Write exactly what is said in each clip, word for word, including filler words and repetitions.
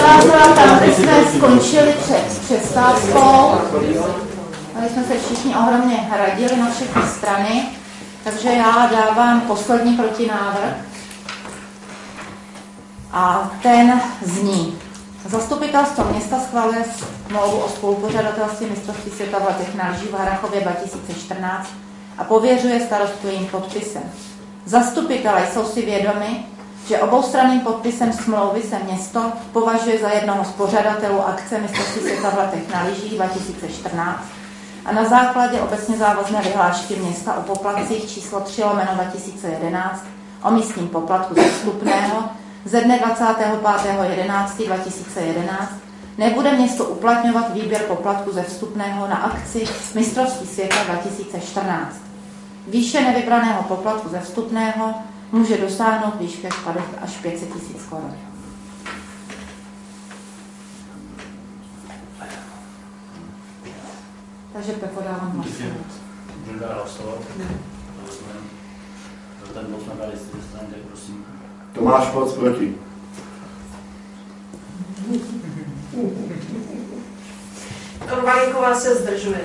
navázala tam, kde jsme skončili před přestávkou. Tady jsme se všichni ohromně radili na všechny strany, takže já dávám poslední protinávrh. A ten zní: Zastupitelstvo města schvaluje smlouvu o spolupořadatelství mistrovství světa v letech na lyžích v Harrachově dva tisíce čtrnáct a pověřuje starostu jejím podpisem. Zastupitelé jsou si vědomi, že oboustranným podpisem smlouvy se město považuje za jednoho z pořadatelů akce mistrovství světa v letech na lyžích dva tisíce čtrnáct a na základě obecně závazné vyhlášky města o poplatcích číslo tři lomeno dva tisíce jedenáct o místním poplatku za vstupného ze dne dvacátého pátého jedenáctého dva tisíce jedenáct nebude město uplatňovat výběr poplatku ze vstupného na akci mistrovství světa dva tisíce čtrnáct. Výše nevybraného poplatku ze vstupného může dosáhnout výšky až pět set tisíc korun. Takže podávám hlasovat. Můžeme dát hlasovat? Ten bod jsme dali z té strany, tak prosím. Tomáš Poc proti. Orvalíková se zdržuje.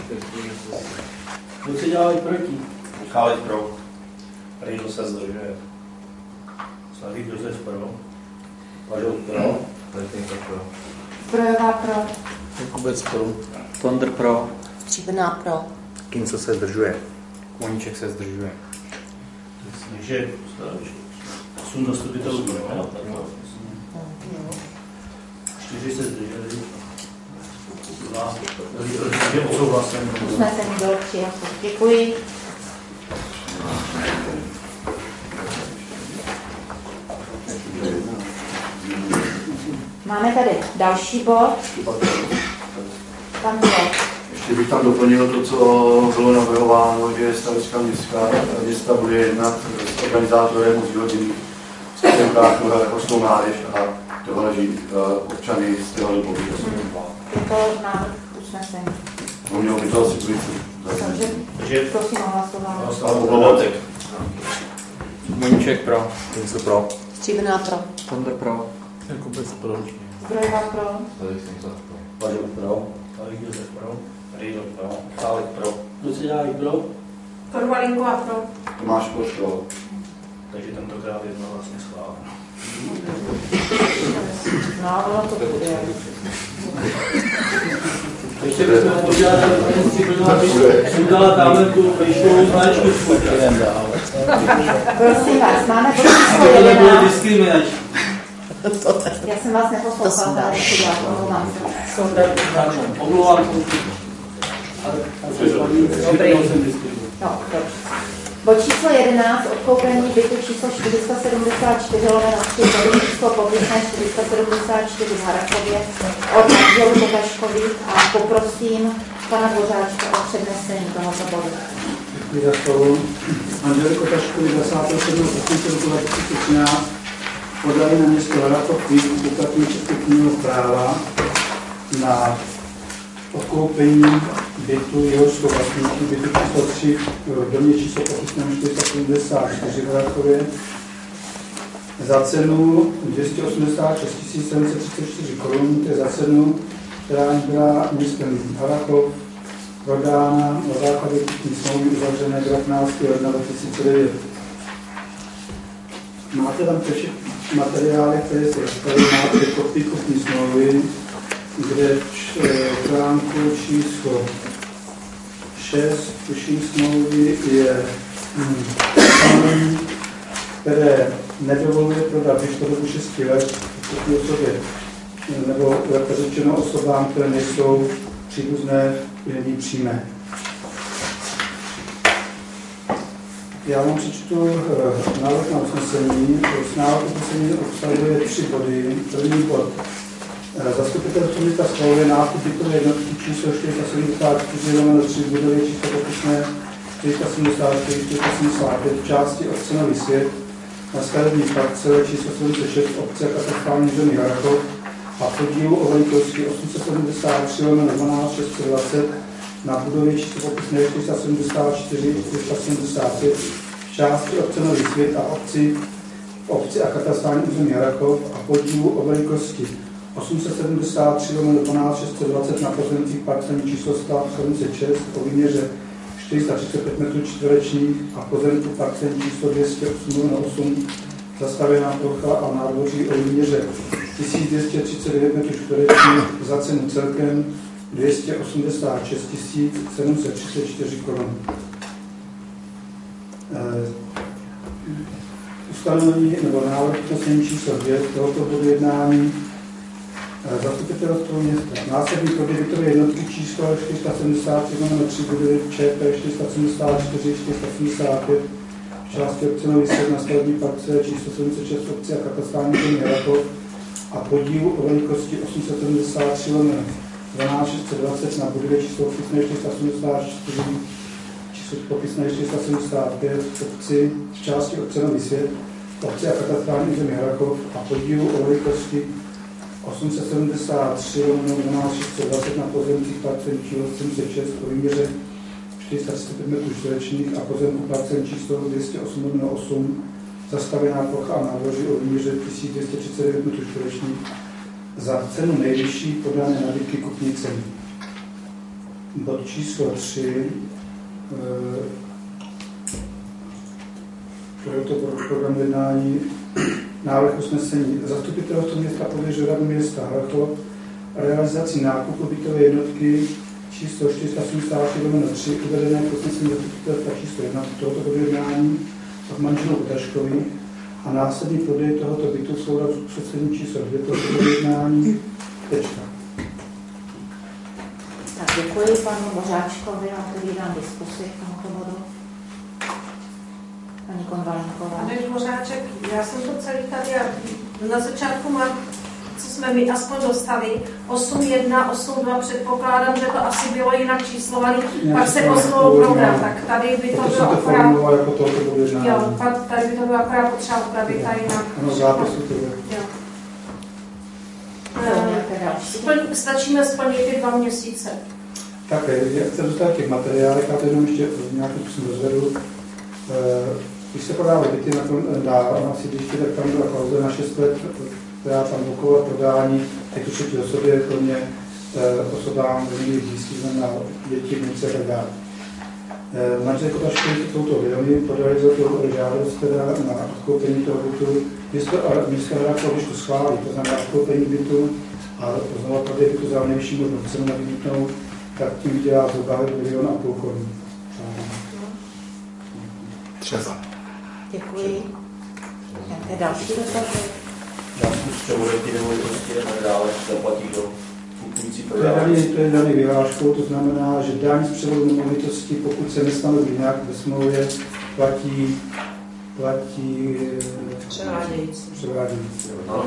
Kdo se dělali proti? Michálek pro. Rýdl se zdržuje. Slavík Josef pro. Pažou pro. Letníka pro. Zbrojová pro. Jakubec pro. Tondr pro. Stříbrná pro. Kinco se zdržuje. Koníček se zdržuje. Takže osm zastupitelů pro. Čtyři se zdrželi. Takže odsouhlasem. Usnesení bylo přijato. Děkuji. Máme tady další bod. Tam je. Ještě bych tam doplnil to, co bylo navrhováno, že stavická městská města bude jednat s organizátorem z hodin s Krátkách na Harrachovskou mládež a dohleží občany z téhle pobytu. Je to návrh usnesení. No mělo by to asi být. Takže prosím o hlasování. Poplatek. Koníček pro. Kinco pro. Stříbrná pro. Tondr pro. Jakubec pro. Zbrojová pro. Pažou pro. Slavík Josef pro. Rýdl pro. Michálek pro. Kdo se dělali pro? Orvalíková pro. Tomáš Poc pro. Takže tentokrát jedno vlastně schváleno. No, ono to bude. Ještě bychom požádali, aby si udělala tamhle tu pejškovou značku. Jdem dál. Prosím vás, máme bod číslo To bylo jedenáct. diskriminační. Já jsem vás neposlouchala, ale to dělám, omlouvám se. Omlouvám se. Dobrý. No, dobře. Bod číslo jedenáct, odkoupení bytu číslo čtyři sta sedmdesát čtyři lomeno tři, bodní číslo popisné čtyři sta sedmdesát čtyři v Harrachově od manželů Kotaškových a poprosím pana Dvořáčka o přednesení tohoto bodu. Děkuji za slovo. Manželé Kotaškovi dvacátého sedmého prosince roku dva tisíce třináct podali na město Harrachov výzvu k uplatnění předkupního práva na odkoupení bytu, jehož jsou vlastníky bytu číslo tři v domě číslo popisném čtyři sta sedmdesát čtyři v Harrachově za cenu dvě stě osmdesát šest tisíc sedm set třicet čtyři korun, to je za cenu, která byla městem Harrachov prodána na základě kupní smlouvy uzavřené devatenáctého ledna dva tisíce devět. Máte tam všechny materiály, které se dostaly, máte kopii kupní smlouvy, kde v článku číslo šest tuším smlouvy je hm, které nedovoluje prodat byt po dobu šesti let osobě, nebo jak řečeno osobám, které nejsou příbuzné není přímé. Já vám přečtu uh, návrh na usnesení. Návrh usnesení obsahuje tři body. První bod. Zastupitelstvo města schvaluje nákup bytové jednotky číslo čtyři sta sedmdesát čtyři lomeno tři v budově číslo popisné čtyři sta sedmdesát čtyři čtyři sta sedmdesát pět v části obce Nový Svět na stavební parcele číslo sedm set šest obce katastrální území Harrachov a podílu o velikosti osm set sedmdesát tři lomeno dvanáct šest set dvacet na budově číslo popisné čtyři sta sedmdesát čtyři čtyři sta sedmdesát pět v části obce Nový Svět a obci, obci a katastrální území Harrachov a podílu o velikosti osm set sedmdesát tři lomeno dvanáct šest set dvacet na pozemcích parcelní číslo sedm set šest o výměře čtyři sta třicet pět metrů čtverečních a pozemku parcelní číslo dvě stě osm lomeno osm zastavěná plocha a nádvoří o výměře tisíc dvě stě třicet devět metrů čtverečních za cenu celkem dvě stě osmdesát šest tisíc sedm set třicet čtyři korun. E, ustanovení nebo návrh usnesení číslo dvě tohoto bodu jednání e, zastupitelstvo města. Následný prodej bytové jednotky číslo čtyři sta sedmdesát tři lomeno tři budovy ČP čtyři sta sedmdesát čtyři čtyři sta sedmdesát pět v části obce Nový Svět na stavební parcele číslo sedm set šest obce a katastrální území Harakov a podílu o velikosti osm set sedmdesát tři lomeno dvanáct šest set dvacet na budově číslo popisné čtyři sta sedmdesát čtyři číslo popisné čtyři sta sedmdesát pět v obci v části obce Nový Svět, obce a katastrální území Harakov a podílu o velikosti osm set sedmdesát tři lomeno dvanáct šest set dvacet na pozemcích parcelní číslo sedm set šest o výměře čtyři sta třicet pět metrů čtverečních a pozemku parcelní číslo dvě stě osm lomeno osm zastavěná plocha a nádvoří o výměře tisíc dvě stě třicet devět metrů čtverečních za cenu nejvyšší podané nabídky kupní ceny. Bod číslo tři. Proto program jednání. Návrh usnesení. Zastupitelstvo města pověřuje radu města Harakov realizací nákupu bytové jednotky číslo čtyři sta sedmdesát tři lomeno tři uvedené v usnesení zastupitelstva číslo jedna tohoto bodu jednání od manželů Otaškových a následný prodej tohoto bytu v souladu s usnesením číslo dvě tohoto bodu jednání. Tečka. Tak děkuji panu Bořáčkovi a otevírám diskusi k tomuto bodu. Paní Konvalinková. Pane Dvořáček, já jsem to celý tady, na začátku mám, co jsme my aspoň dostali, osm jedna, osm dva, předpokládám, že to asi bylo jinak číslovaný, pak se poslal program, tak tady by to bylo akorát, jako tohoto bodu jednání. jo, pak tady by to bylo akorát potřeba upravit a jinak. Ano, zápisu to je. Jo. Splň, stačíme splnit ty dva měsíce. Tak, jak se dostat těch materiálech, já to jenom ještě nějakým způsobem rozvedu. Když se prodávají byty na, na, na sídlišti, tak tam byla klauze na šest let, která tam okolo prodání těch třetí osobě, kromě osobám veřejných blízkých, znamená děti, vnuce a tak dále. Manželé Kotaškovi jsou to vědomi, podali za to žádost teda na odkoupení toho bytu. Město Harakov, když to schválí, to znamená odkoupení bytu a znovu prodej bytu za nejvyšší možnou cenu nabídnutou, tak tím vydělá zhruba milion a půl korun. Třeba. Děkuji. Jaké další dotazy? Další převody ty nemovitosti a tak dále, zaplatí do kupující To je daný, to je daný vyhláškou, to znamená, že daň z převodu nemovitosti, pokud se nestanoví nějak ve smlouvě, platí, platí Převádějící. převádějící. Ano.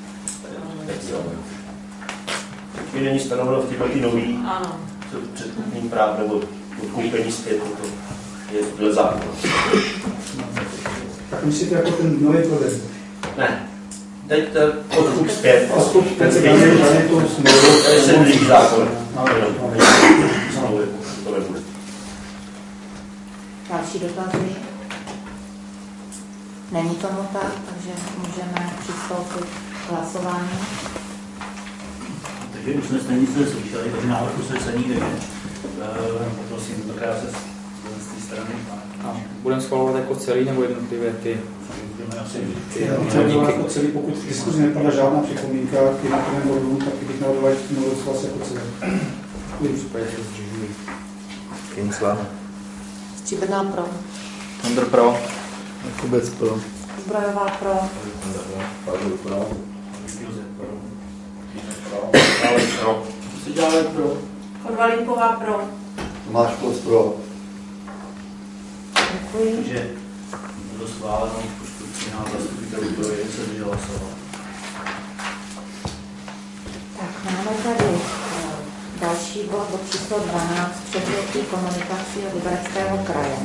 Když není stanoveno v této nový předkupním práv nebo odkoupení zpět, to je dle zákona. Tak myslíte jako ten nový prodej? Ne. Teď to odkup zpět. Odkup zpět se daný tu smlouvu. To je sedmý zákon. To nebude. Další dotazy? Není tomu tak, takže můžeme přistoupit k hlasování. Takže usnesení jste slyšeli, takže návrh usnesení, takže prosím, tentokrát se z té strany. A budeme schvalovat jako celý nebo jednotlivé ty? Budeme asi Jako celý, pokud v diskuzi nepadla žádná připomínka k jednotlivým bodům, tak bych navrhoval mluvit s vás jako celé. V případě, že zdržují. Kincla. Stříbrná pro. Tondr pro. Kubec pro. Zbrojová pro. Pavel pro. Josef pro. Ale pro. Co si děláme pro? Konvalinková pro. Tomáš Kloc pro. Děkuji. Takže bylo schváleno počtu třináct zastupitelů pro jeden se zdržel hlasovat. Tak máme tady uh, další bod, bod číslo dvanáct, převzetí komunikací od Libereckého kraje.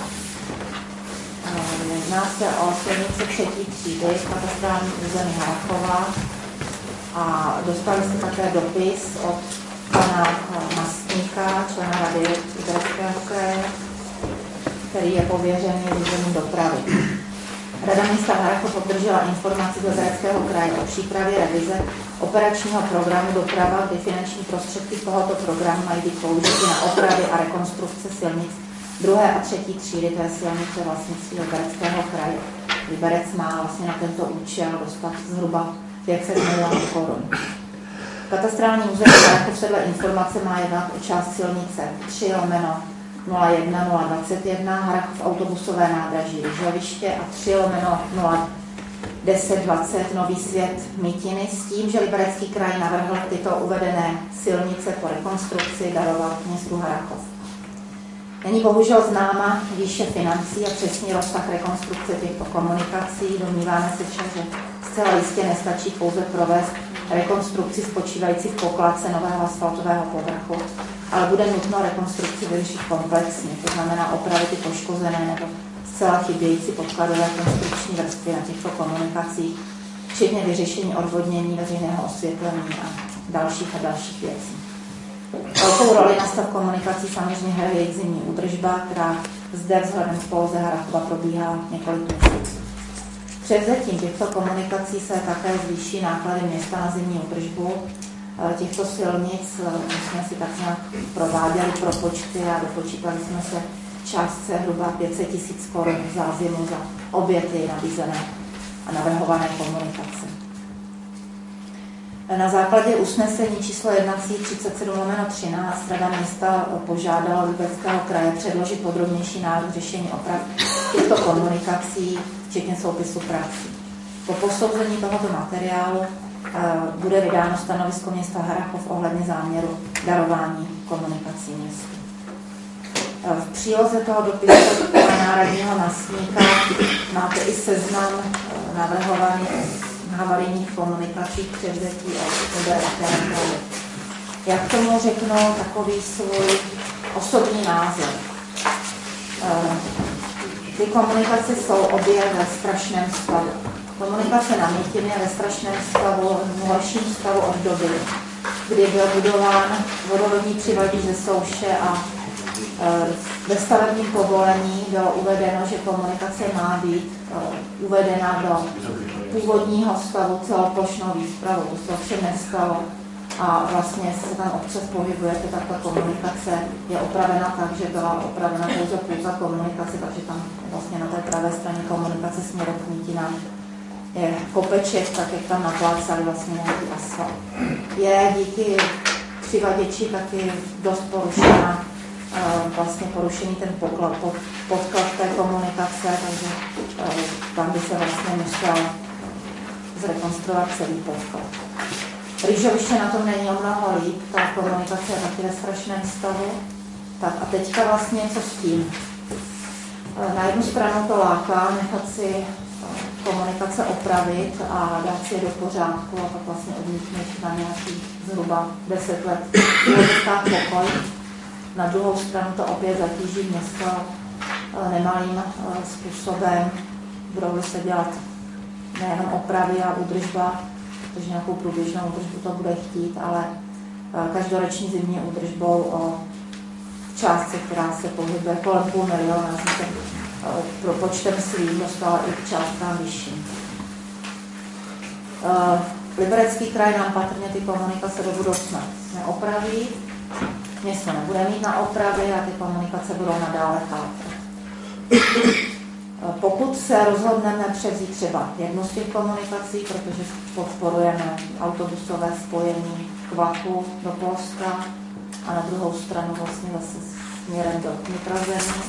Uh, jedná se o silnici třetí třídy v katastrální území Harakova a dostali jste také dopis od pana uh, Mastníka, člena rady Libereckého kraje, který je pověřený řízením dopravy. Rada města Harrachov obdržela informaci z Libereckého kraje o přípravě revize operačního programu Doprava, kde finanční prostředky tohoto programu mají být použity na opravy a rekonstrukce silnic druhé a třetí třídy, to je silnice vlastnictví Libereckého kraje. Liberec má vlastně na tento účel dostat zhruba pět set milionů korun. Katastrální muzeum Harrachov se dle informace má jednat o část silnice tři lomeno nula jedna nula dvacet jedna Harrachov autobusové nádraží Ryžoviště a tři lomeno nula deset dvacet Nový Svět Mytiny s tím, že Liberecký kraj navrhl tyto uvedené silnice po rekonstrukci darovat městu Harrachov. Není bohužel známa výše financí a přesný rozsah rekonstrukce těchto komunikací. Domníváme se však, že zcela jistě nestačí pouze provést rekonstrukci spočívající v pokladce nového asfaltového povrchu, ale bude nutno rekonstrukci vyřešit komplexně, to znamená opravit ty poškozené nebo zcela chybějící podkladové konstrukční vrstvy na těchto komunikacích, včetně vyřešení odvodnění, veřejného osvětlení a dalších a dalších věcí. Velkou roli na stav komunikací samozřejmě hraje jejich zimní údržba, která zde vzhledem k poloze Harrachova probíhá několik měsíců. Převzetím těchto komunikací se také zvýší náklady města na zimní údržbu těchto silnic. My jsme si tak nějak prováděli propočty a dopočítali jsme se částce zhruba pět set tisíc korun za zimu za obě ty nabízené a navrhované komunikace. Na základě usnesení číslo jednací třicet sedm lomeno třináct Rada města požádala Libereckého kraje předložit podrobnější návrh řešení oprav těchto komunikací, včetně soupisu prací. Po posouzení tohoto materiálu bude vydáno stanovisko města Harrachov ohledně záměru darování komunikací městu. V příloze toho dopisu národního nasníka máte i seznam navrhovaných havarijních komunikací převzetí od Libereckého kraje. Já k tomu řeknu takový svůj osobní názor. Ty komunikace jsou obě ve strašném stavu. Komunikace na Mytině je ve strašném stavu, v horším stavu od doby, kdy byl budován vodovodní přivadič ze souše a ve stavebním povolení bylo uvedeno, že komunikace má být uvedena do původního stavu celoplošnou výpravu. To se ovšem nestalo a vlastně se tam občas pohybujete, tak ta komunikace je opravena tak, že byla opravena pouze půlka komunikace, takže tam vlastně na té pravé straně komunikace směrem k Mytinám je kopeček, tak jak tam naplácali vlastně nějaký asfalt. Je díky přivaděči taky dost porušená vlastně porušený ten poklad, pod, podklad té komunikace, takže tam by se vlastně musel zrekonstruovat celý podklad. Ryžoviště na tom není o mnoho líp, ta komunikace je taky ve strašném stavu. Tak a teďka vlastně co s tím? Na jednu stranu to láká nechat si komunikace opravit a dát si je do pořádku a pak vlastně odmítnout na nějaký zhruba deset let důležitá pokoj. Na druhou stranu to opět zatíží město nemalým způsobem. Budou se dělat nejenom opravy a údržba, protože nějakou průběžnou údržbu to bude chtít, ale každoroční zimní údržbou o částce, která se pohybuje kolem půl miliona, jsem pro počtem svým dostala i k částkám vyšším. Liberecký kraj nám patrně ty komunikace do budoucna neopraví. Město nebude mít na opravy a ty komunikace budou nadále chátrat. Pokud se rozhodneme převzít třeba jednu z těch komunikací, protože podporujeme autobusové spojení k vlaku do Polska a na druhou stranu vlastně zase směrem do vnitrozemí,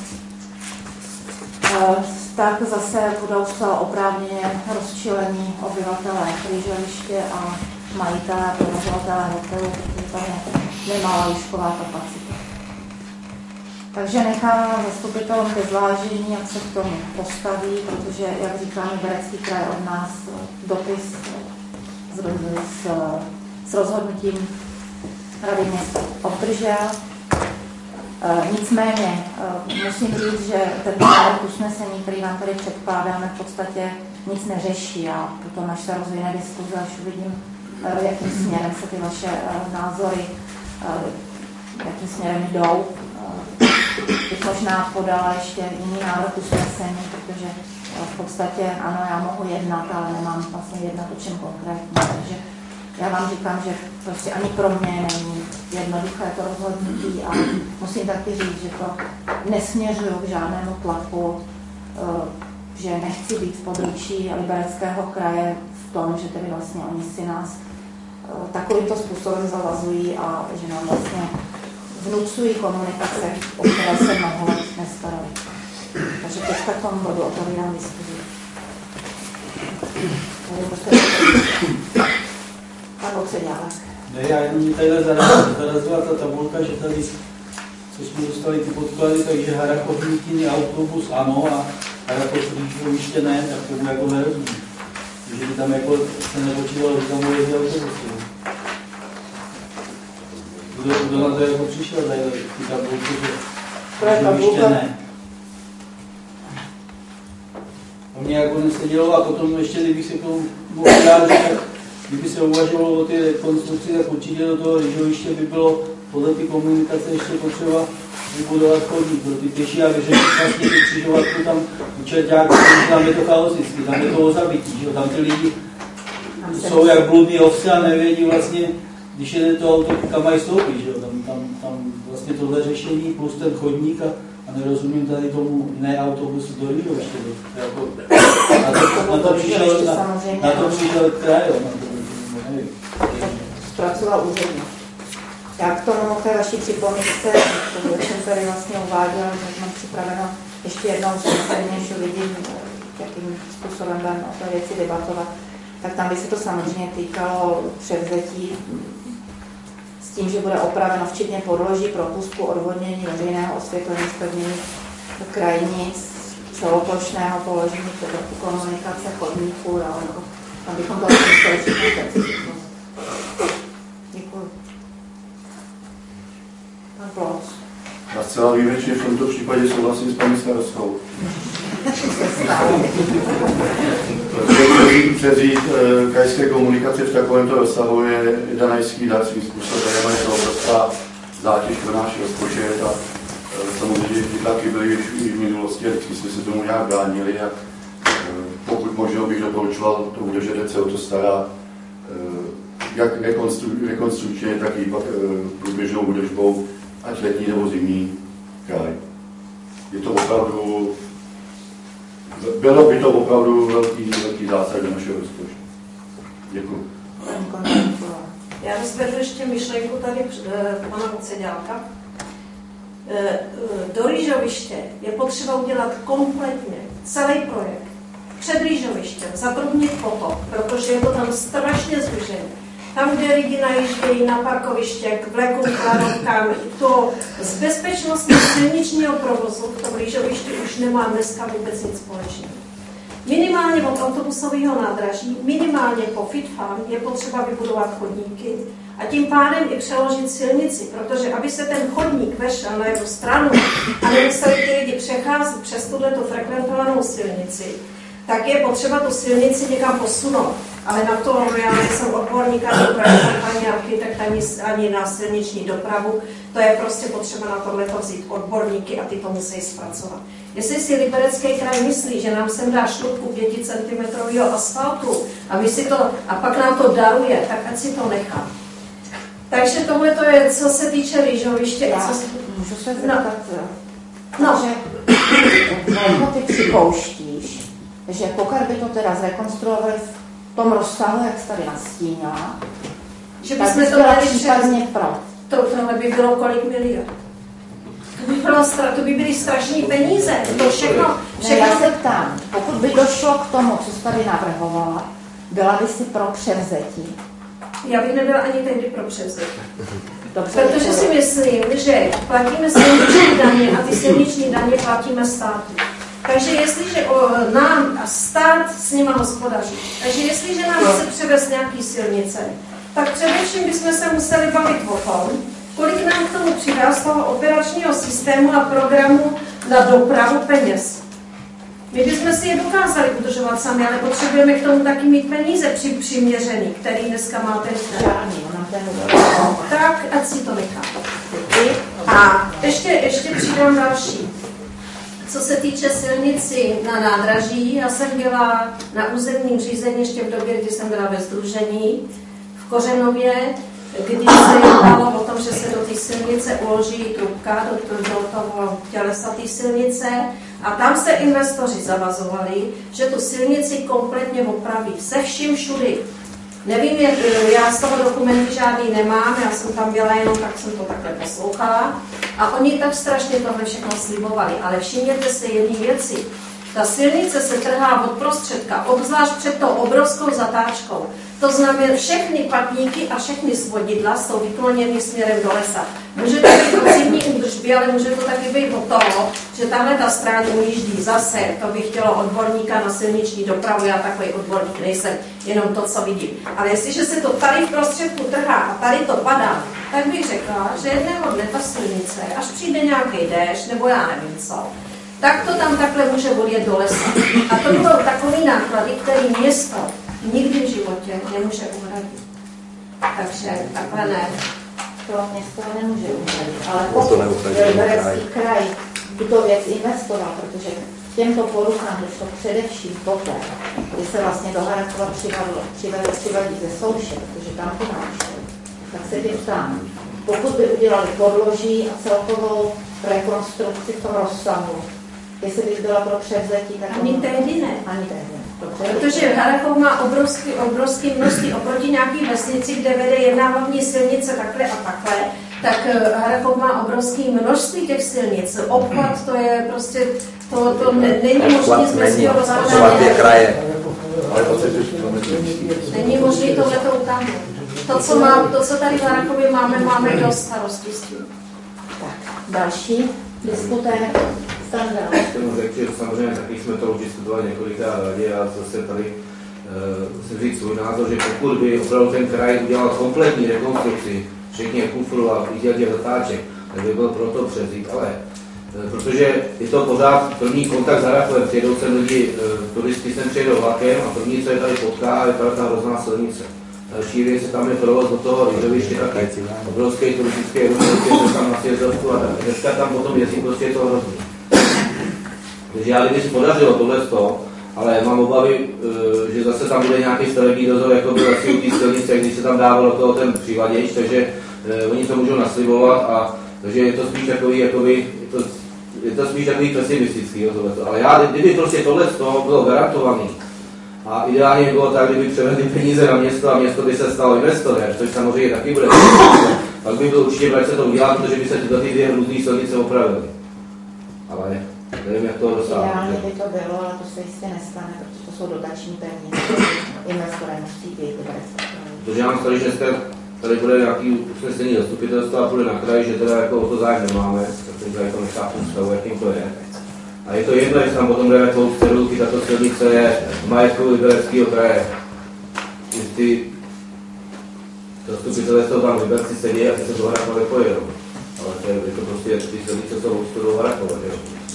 tak zase budou zcela oprávněně rozčilení obyvatelé Ryžoviště a majitelé a provozovatelé hotelu, protože tam je nemalá lůžková kapacita. Takže nechám zastupitelům ke zvážení, jak se k tomu postaví, protože, jak říkám, Liberecký kraj od nás dopis s, s, s rozhodnutím Rady města obdržel. E, nicméně e, musím říct, že ten návrh usnesení, který vám tady předkládáme, v podstatě nic neřeší a potom, až se rozvine diskuze, až uvidím, e, jakým směrem se ty vaše e, názory, e, jakým směrem jdou. Bych možná podala ještě jiný návrh usnesení, protože v podstatě ano, já mohu jednat, ale nemám vlastně jednat o čem konkrétně. Takže já vám říkám, že prostě ani pro mě není jednoduché to rozhodnutí a musím taky říct, že to nesměřuju k žádnému tlaku, že nechci být v područí Libereckého kraje v tom, že tedy vlastně oni si nás takovýmto způsobem zavazují a že nám vlastně vnucují komunikace, o které se mnoho let nestarali. Takže teďka k tomu bodu otevírám diskuzi. Pan Okředálek. Ne, já jenom mě tady zarazila ta tabulka, že tady, co jsme dostali ty podklady, takže Harrachov-Mýtin autobus ano a Harrachov-Lížoviště ne, tak tomu jako nerozumím. Že by tam jako se nepočítalo, že tam bude jezdit autobusy. Kdo, kdo na to jako přišel, tady ty tabulky, že Lížoviště ne. A mě jako nesedělo a potom ještě, kdybych se k tomu mohl vyjádřit, tak kdyby se uvažovalo o ty rekonstrukci, tak určitě do toho Lížoviště by bylo podle ty komunikace ještě potřeba vybudovat chodník pro ty pěší a vyřešit vlastně ty křižovatku tam u Čerťáku, tam je to chaoticky, tam je to o zabití, že? Tam ty lidi jsou jak bludný ovce a nevědí vlastně, když jede to auto, kam mají stoupit, že? Tam, tam, tam vlastně tohle řešení plus ten chodník a, a nerozumím tady tomu ne autobusu do Lížoviště. Jako, na to, na to přišel, na, na to přišel kraj, jo, na to, nevím. Zpracoval úředník. Já k tomu té vaší připomínce, protože jsem tady vlastně uváděla, že mám připraveno ještě jednou, že se vidím, jakým způsobem budeme o té věci debatovat, tak tam by se to samozřejmě týkalo převzetí s tím, že bude opraveno včetně podloží, propustku, odvodnění, veřejného osvětlení, zpevnění krajnic, celoplošného položení komunikace, chodníků, tam bychom to museli všechno. Děkuji. Já zcela výjimečně v tomto případě souhlasím s paní starostkou. Protože převzít e, krajské komunikace v takovémto rozsahu je danajský dar svým způsobem, je to obrovská zátěž pro náš rozpočet a e, samozřejmě že taky byly i v minulosti, a vždycky jsme se tomu nějak bránili a e, pokud možno bych doporučoval to udržet se o to stará e, jak rekonstrukčně, tak i pak e, průběžnou údržbou, ať letní nebo zimní kraj. Je to opravdu, bylo by to opravdu velký, velký zásah do našeho rozpočtu. Děkuji. Já rozvedu ještě myšlenku tady pana Okředálka. Do Lížoviště je potřeba udělat kompletně celý projekt před Lížovištěm, zatrubnit potok, protože je to tam strašně zúžené. Tam, kde lidi najíždějí na parkoviště, k vlekům, kladovkám, to z bezpečnostního silničního provozu v tom Lížovišti už nemá dneska vůbec nic společného. Minimálně od autobusového nádraží, minimálně po Fit Farm je potřeba vybudovat chodníky a tím pádem i přeložit silnici, protože aby se ten chodník vešel na jednu stranu a nemuseli ty lidi přecházet přes tuhletu frekventovanou silnici, tak je potřeba tu silnici někam posunout. Ale na to já nejsem odborník ani projektant, ani architekt, ani, ani na silniční dopravu. To je prostě potřeba na tohleto vzít odborníky a ty to musí zpracovat. Jestli si Liberecký kraj myslí, že nám sem dá šlupku pěti centimetrového asfaltu a, my si to, a pak nám to daruje, tak ať si to nechá. Takže tohle to je, co se týče Lížoviště. Já co se... můžu se zeptat, no. no. že ty připouštíš, že pokud by to teda zrekonstruovali v tom rozsahu, jak jsi tady nastínila, že bychom to dali případně pro. To, tohle by bylo kolik miliard. To by, bylo, to by byly strašné peníze. To všechno, všechno... Ne, já se ptám, pokud by došlo k tomu, co jsi tady navrhovala, byla by si pro převzetí? Já bych nebyla ani tehdy pro převzetí. Dobře, protože si myslím, že platíme silniční daně a ty silniční daně platíme státu. Takže jestliže o, nám a stát s nima hospodaří, takže jestliže nám chce převést nějaký silnice, tak především bychom se museli bavit o tom, kolik nám k tomu přidá z toho operačního systému a programu na dopravu peněz. My bychom si je dokázali udržovat sami, ale potřebujeme k tomu taky mít peníze při přiměřený, který dneska máte tak, ať si to nechá. A ještě, ještě přidám další. Co se týče silnici na nádraží, já jsem byla na územním řízení ještě v době, kdy jsem byla ve sdružení v Kořenově, kdy se jednalo o tom, že se do té silnice uloží trubka, do, do toho tělesa té silnice a tam se investoři zavazovali, že tu silnici kompletně opraví se vším všudy. Nevím, jak, já z toho dokumenty žádný nemám, já jsem tam byla jenom, tak jsem to takhle poslouchala a oni tak strašně tohle všechno slibovali, ale všimněte se jedné věci. Ta silnice se trhá od prostředka, obzvlášť před tou obrovskou zatáčkou. To znamená, všechny patníky a všechny svodidla jsou vykloněny směrem do lesa. Může to být o zimní údržbě, ale může to taky být o toho, že tahle ta stráň ujíždí zase. To by chtělo odborníka na silniční dopravu, já takový odborník nejsem, jenom to, co vidím. Ale jestliže se to tady v prostředku trhá a tady to padá, tak bych řekla, že jedného dne ta silnice, až přijde nějaký déšť, nebo já nevím co, tak to tam takhle může odjet do lesa. A to budou takový náklady, které město nikdy v životě nemůže uhradit. Takže takhle ne. To město nemůže uhradit, ale pokud Liberecký kraj tuto věc investoval, protože těmto poruchám došlo především poté, kdy se vlastně do Harakova přivadí ze souše, protože tam to nášlo, tak se tě ptám, pokud by udělali podloží a celkovou rekonstrukci v tom rozsahu, jestli by byla pro převzetí, tak ani tehdy ne. Ani tehdy. Protože Harachov má obrovský, obrovský množství oproti nějaký vesnici, kde vede jedna hlavní silnice takhle a takhle, tak Harachov má obrovský množství těch silnic. Obchvat to je prostě, to, to ne, není možné z městského rozhodnání. Není možné tohleto utáhnout. To, co má, to, co tady v Harachově máme, máme dost starostí s tím. Tak, další diskutér. Tomu řekl, že samozřejmě taky jsme to už diskutovali několikrát radě a zase tady uh, musím říct svůj názor, že pokud by opravdu ten kraj udělal kompletní rekonstrukci, včetně kufru a výděltěch zatáček, tak by byl proto převzít, ale uh, protože je to pořád první kontakt s Harachovem, přijedou sem lidi, uh, turisty sem přijedou vlakem a první, co je tady potká, je tady ta hrozná silnice. Další věc, tam je provoz do toho rýžoviště, taky obrovský turistický ruch, je tam na sjezdovku a tak. Dneska tam potom jezdí, prostě je to hrozný. Takže já kdyby se podařilo tohle sto, ale mám obavy, že zase tam bude nějaký stavební dozor, jako byl asi u té silnice, když se tam dávalo toho ten přivaděč, takže oni to můžou naslibovat a takže je to spíš takový, jakoby, je to, je to spíš takový pesimistický, tohleto. Ale já, kdyby prostě tohle sto bylo garantovaný a ideálně bylo tak, kdyby převedli peníze na město a město by se stalo investorem, což samozřejmě taky bude, pak by bylo určitě, ať se to udělá, protože by se tyto ty dvě různé silnice opravily. Ale nevím, jak to dosáhnout. Ideálně by to bylo, ale to se jistě nestane, protože to jsou dotační peníze. Investoré musí být Protože já mám tady, že dneska tady bude nějaký usnesení zastupitelstva a bude na kraj, že teda jako o to zájem nemáme, protože tady to nechápu stavu, jakým to je. A je to jedno, jestli tam potom jdeme tou cedulky, tato silnice je v majetku Libereckého kraje. Jestli zastupitelé jsou tam v Liberci sedí a ty se do Harachova nepojedou. Ale to je, je to prostě, ty silnice jsou v studu Harachova, že jo?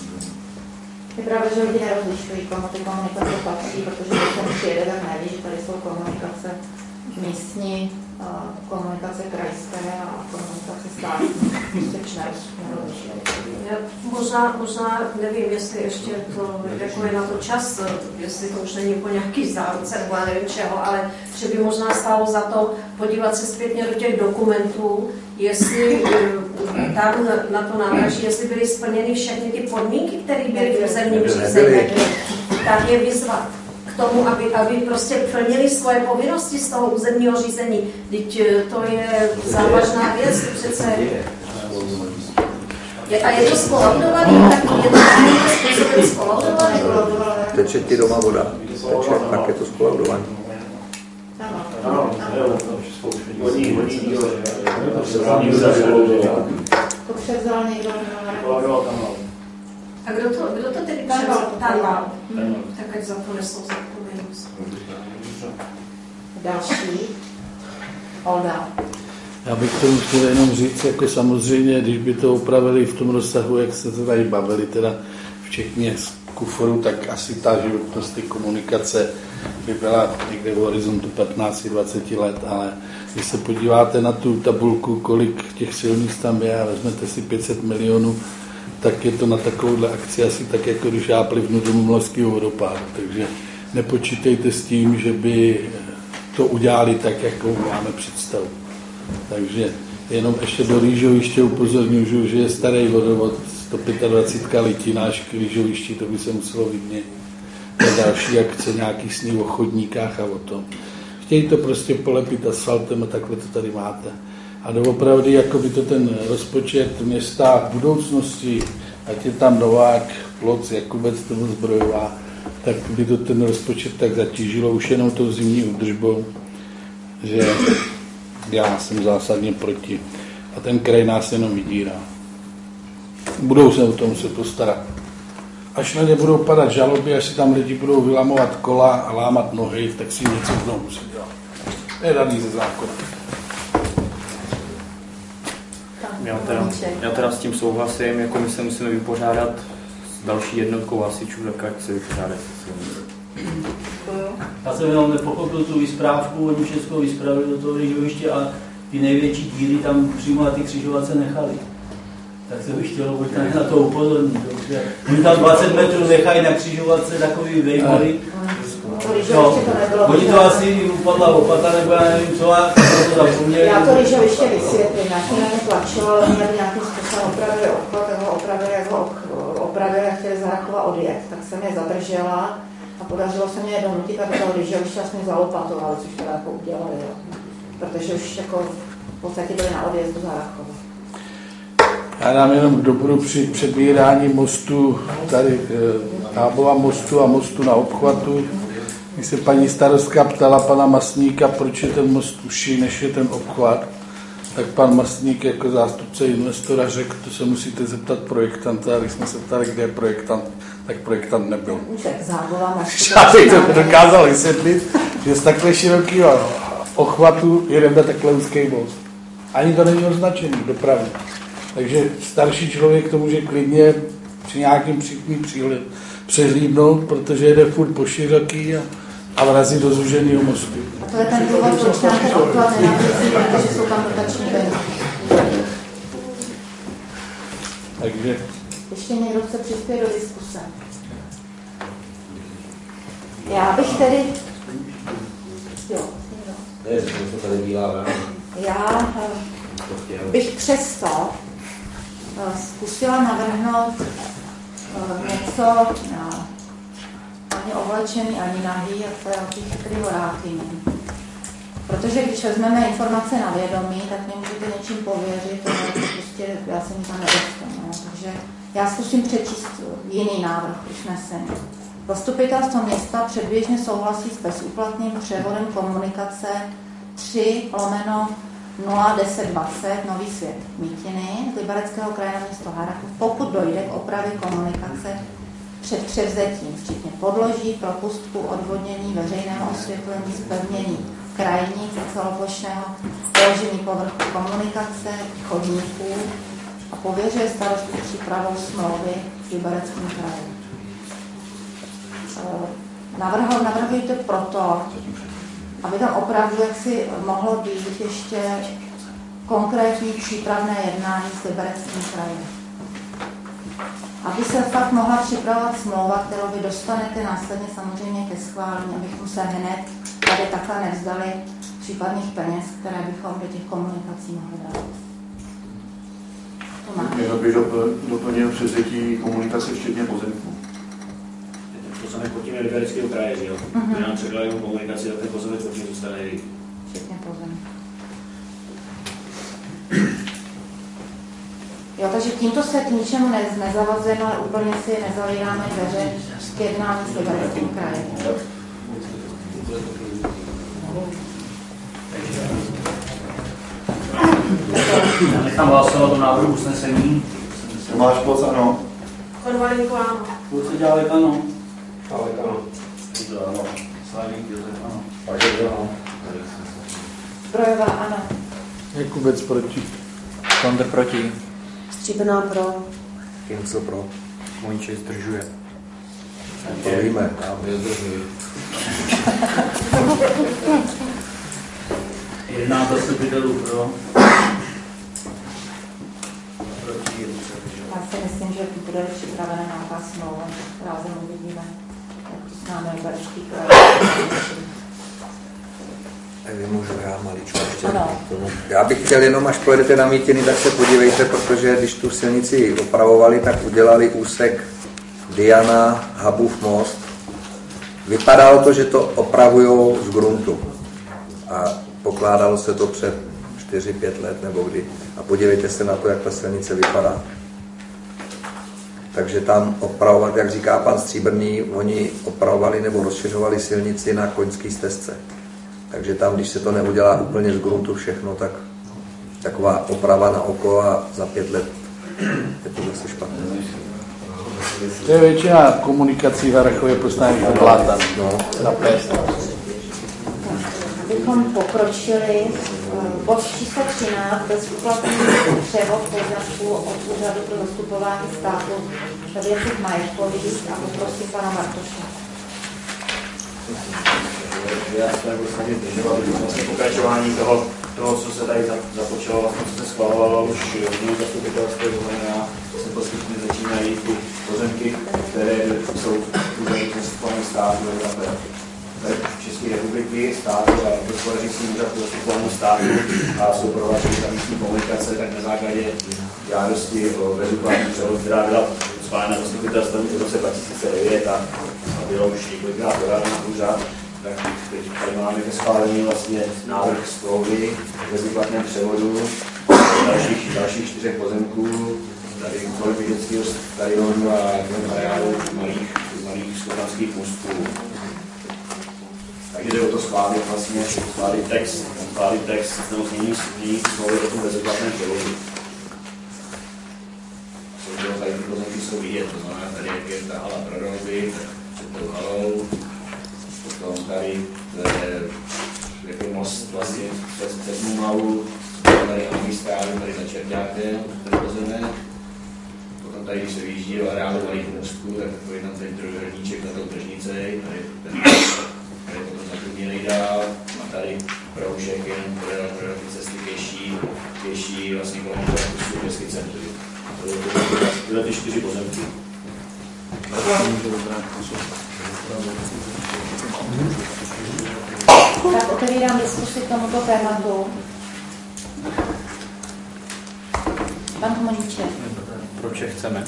Je pravda, že lidi nerozlišují, komu ty komunikace patří, protože když se přijede, tak neví, že tady jsou komunikace místní, komunikace krajské a komunikace státní. Prostě nerozlišují. Možná, možná, nevím, jestli ještě to, jako je na to čas, jestli to už není po nějaký záruce, nebo já nevím čeho, ale že by možná stálo za to podívat se zpětně do těch dokumentů, jestli tam na to nádraží, jestli byly splněny všechny ty podmínky, které byly v územním řízení, tak je vyzvat k tomu, aby, aby prostě plnili svoje povinnosti z toho územního řízení. Vždyť to je závažná věc, přece. Je, a je to skolaudovaný, tak je to nějakým způsobem skolaudovaný? Teče ti doma voda, teče, tak je to skolaudovaný. Ano, To převzal někdo? A kdo to, kdo to tedy převzal? Tanval. Tak ať za to nesou zodpovědnost. Další. Olda. Já bych tomu chtěl jenom říct, jako samozřejmě, když by to upravili v tom rozsahu, jak se to tady bavili, teda včetně z kuforu, tak asi ta životnost ty komunikace by byla někde v horizontu patnáct až dvacet let, ale když se podíváte na tu tabulku, kolik těch silnic tam je a vezmete si pět set milionů tak je to na takovouhle akci asi tak, jako když já plivnu do Mumlavského vodopádu. Takže nepočítejte s tím, že by to udělali tak, jakou máme představu. Takže jenom ještě do rýžoviště upozorňuji, že je starý vodovod sto dvacet pět litina až k rýžovišti, to by se muselo vyměnit. A další akce, nějakých sní o chodníkách a o tom. Chtějí to prostě polepit asfaltem a takhle to tady máte. A doopravdy, jako by to ten rozpočet města v budoucnosti, ať je tam Novák, Ploc, Jakubec, tomu Zbrojová, tak by to ten rozpočet tak zatížilo už jenom tou zimní údržbou, že já jsem zásadně proti. A ten kraj nás jenom vydírá. Budou se o tom se postarat. Až na ně budou padat žaloby, až si tam lidi budou vylamovat kola a lámat nohy, tak si něco budou muset dělat. To je daný ze zákona. Já teda, já teda s tím souhlasím, jako my se musíme vypořádat s další jednotkou hasičů, tak ať se vypořádat se svým. Já jsem jenom nepochopil tu vysprávku, oni všechno vyspravili do toho rýžoviště a ty největší díry tam přímo na ty křižovatce nechali. Tak se bych chtělo buď na to upozornit, protože oni tam dvacet metrů nechají na křižovatce takový vejmory. No, oni to asi upadla lopata, nebo já nevím co, a to zapomněli. Já to rýžoviště vysvětlím, já jsem na ně tlačila, ale oni nějakým způsobem opravili obchod, tak ho opravili, jak ho opravili a chtěli z Harachova odjet, tak jsem je zadržela a podařilo se mě je donutit, aby to rýžoviště jsme zalopatovali, což teda jako udělali, jo. Protože už jako v podstatě byli na odjezdu z Harachova. Já dám jenom k dobru při přebírání mostu, tady Tábova mostu a mostu na obchvatu. Když se paní starostka ptala pana Masníka, proč je ten most užší, než je ten obchvat, tak pan Masník jako zástupce investora řekl, to se musíte zeptat projektanta, a když jsme se ptali, kde je projektant, tak projektant nebyl. Já bych to dokázal vysvětlit, že z takhle širokého obchvatu jedeme takhle úzký most. Ani to není označený dopravně. Takže starší člověk to může klidně při nějakým přítmí přehlídnout, protože jede furt po široký a, a vrazí do zúženého mostu. A to je ten důvod, proč nám ten odklad nenabízí, protože jsou tam dotační peníze. Takže... Ještě někdo chce přispět do diskuse. Já bych tedy... Jo, ne, to tady dělá, já bych přesto zkusila navrhnout něco ani oblečený, ani nahý, a to je o těch chytrý horákyní. Protože když vezmeme informace na vědomí, tak mě můžete něčím pověřit, to prostě já se mi tam nedostanu. No. Takže já zkusím přečíst jiný návrh usnesení. Zastupitelstvo města předběžně souhlasí s bezúplatným převodem komunikace tři lomeno nula deset dvacet Nový Svět Mítiny z Libereckého kraje na město Harachov, pokud dojde k opravě komunikace před převzetím, včetně podloží, propustku, odvodnění, veřejného osvětlení, zpevnění krajnic a celoplošného položení povrchu komunikace, chodníků a pověřuje starostu přípravou smlouvy v Libereckém kraji. Navrhuji, navrhuji to proto, aby tam opravdu jaksi mohlo být ještě konkrétní přípravné jednání s Libereckým krajem. Aby se fakt mohla připravovat smlouva, kterou vy dostanete následně samozřejmě ke schválení, abychom se hned tady takhle nevzdali případných peněz, které bychom do těch komunikací mohli dát. Jenom bych doplnil převzetí komunikace včetně pozemků. To samé pod tím je Libereckého kraje, že jo? Když nám předala jenom komunikaci, tak ten pozemek pod tím zůstane její. Včetně pozemků. Jo, takže tímto se k ničemu ne, nezavazujeme, ale úplně si nezavíráme dveře k jednání s Libereckým krajem. Já nechám hlasovat o návrhu usnesení. Tomáš Ploc, ano. Konvalinko, ano. Kluci Dělek, ano. Dělek, ano. Ano. Slavík, Josef, ano. Takže ano. Zbrojová, ano. Jakubec proti. Kondr proti. Stříbrná pro. Kincl pro. Mojčej zdržuje. To víme, já mě zdržuji. jedenáct zastupitelů pro. Proti, Já si myslím, že bude připravena nějaká smlouva, rázem uvidíme, jak to s námi Berešský kraj. Vy můžu já maličko ještě. Já bych chtěl jenom, až pojedete na mítiny, tak se podívejte, protože když tu silnici opravovali, tak udělali úsek Diana, Habův most. Vypadalo to, že to opravujou z gruntu. A pokládalo se to před čtyři pět let nebo kdy. A podívejte se na to, jak ta silnice vypadá. Takže tam opravovat, jak říká pan Stříbrný, oni opravovali nebo rozšiřovali silnici na koňské stezce. Takže tam, když se to neudělá úplně z gruntu všechno, tak taková oprava na oko a za pět let je to zase špatné. To je většina komunikací v Harrachově postavených do bláta, no, na pést. Abychom pokročili, bod číslo třináct, bezúplatný převod poznatků od Úřadu pro zastupování státu ve věcech majetkových a poprosím pana Martoše. Já se nebudu snažit zdržovat, vlastně pokračování toho, toho, co se tady započalo, vlastně, co se schvalovalo už v zastupitelstvu, to znamená, že se postupně začínají ty pozemky, které jsou úřadu pro zastupování státu, tady v České republiky, státu a hospodářský úřad pro zastupování státu a jsou prováděny za místní komunikace, tak na základě žádosti o bezúplatný převod, která byla schválena zastupitelstvem v roce dva tisíce devět a bylo už několikrát podáno na úřad. Tak teď tady máme ke schválení vlastně návrh smlouvy o bezúplatném převodu dalších, dalších čtyřech pozemků, tady kolektivického stadionu a areálu malých, malých slovanských mostů. Takže jde o to schválit vlastně, schválit text, schválit text, nebo změní smlouvy o tom bezúplatném převodu. Tady ty pozemky jsou vidět, to znamená tady, jak je ta hala pro rohy, před tou halou. Potom tady je most vlastně přes Cednou hlavu, tady Amistrádu, tady za Čerťákem, ten pozemek. Potom tady, když se vyjíždí do areálu malých mostů, tak takový tam ten trojúhelníček na tou tržnici, tady, tady, tady potom zatrudněnej dál, a tady proužek jenom pro ty cesty pěší, pěší vlastně kolem toho městský centrum. Tyhle ty čtyři pozemky. Tak otevírám diskusi k tomuto tématu. Pan Komoníček. Proč je chceme?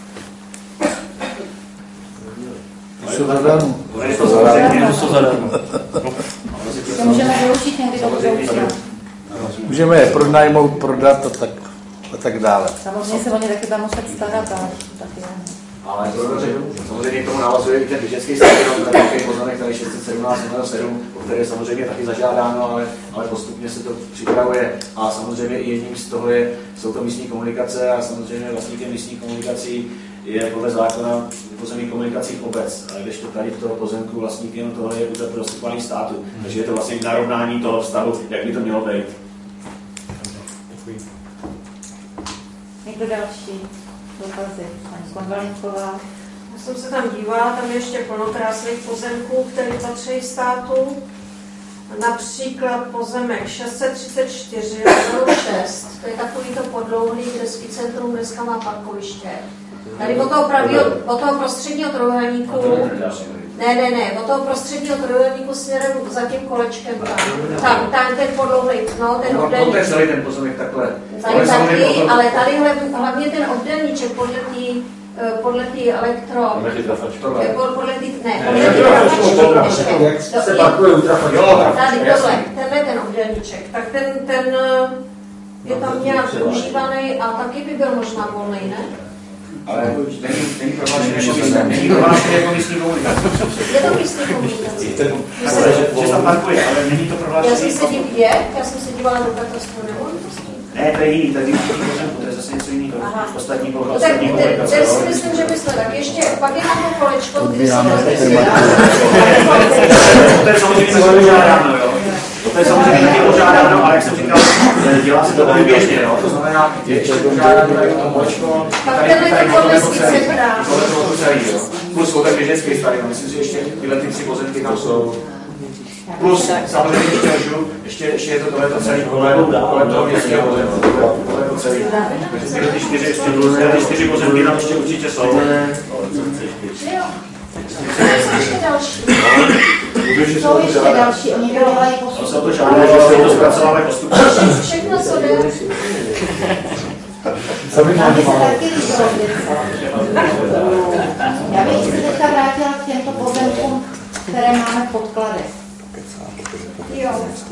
Co zadarmo? Co zadarmo? Co zadarmo? To můžeme využít někdy do budoucna. Můžeme je pronajmout, prodat a tak, a tak dále. Samozřejmě se oni taky tam muset starat, ale taky ne. Ale samozřejmě k tomu navazuje i ten běžecký stadion, takový poznanek tady šest set sedmnáct sedm, o které je samozřejmě taky zažádáno, ale, ale postupně se to připravuje. A samozřejmě i jedním z toho je, jsou to místní komunikace a samozřejmě vlastníkem místních komunikací je podle zákona pozemních komunikací obec. A když to tady v toho pozemku vlastníkem tohle je Úřad pro zastupování státu. Takže je to vlastně narovnání toho vztahu, jak by to mělo být. Někdo další dotazy? Paní Konvalinková. Já jsem se tam dívala, tam je ještě plno krásných pozemků, které patří státu. Například pozemek šest set třicet čtyři, šest, to je takovýto podlouhlý, kde Skicentrum dneska má parkoviště. Tady od toho, pravýho, od toho prostředního trojuhelníku, ne, ne, ne, od toho prostředního trojuhelníku směrem za tím kolečkem, tam, tam, tam ten podlouhlý, no, ten obdelníček. To je celý ten pozemek takhle. Tady taky, ale tady hlavně ten obdelníček podle tý, podle tý elektro... Podle tý, ne, podle tý trafačky. Jak se parkuje u trafačky. Tady, tohle, tenhle ten obdelníček, tak ten, ten je tam nějak užívaný a taky by byl možná volný, ne? Ale není prohlášený jako místní komunikace. Je to místní komunikace. Že se parkuje, ale není to prohlášený. Já jsem se dívala, já jsem se dívala do katastru nemovitostí. Ne, to je jiný, to je jiný pozemku, to je zase něco jiného. Ostatní komunikace. Tak si myslím, že bychom tak ještě, pak je na to kolečko, když se to je samozřejmě požádáno, jo. To je samozřejmě taky požádáno, ale jak jsem říkal, dělá se to průběžně, jo. To znamená, je ještě požádáno tady to kolečko, tady tady podle toho celý, jo. Plus jsou tak běžecký stadion, myslím, že ještě tyhle ty tři pozemky tam jsou. Plus samozřejmě ještě, ještě, ještě je to tohleto celý kolem toho městského pozemku. celý. Takže ty čtyři, ještě, ty čtyři pozemky tam ještě určitě jsou. Jsou ještě další, oni to dělají postupně. To se to žádné, že se to zpracováme postupně. Všechno, co jde. Nám by se taky líbilo vždycky. Já bych se teďka vrátila k těmto pozemkům, které máme v podkladech. Jo.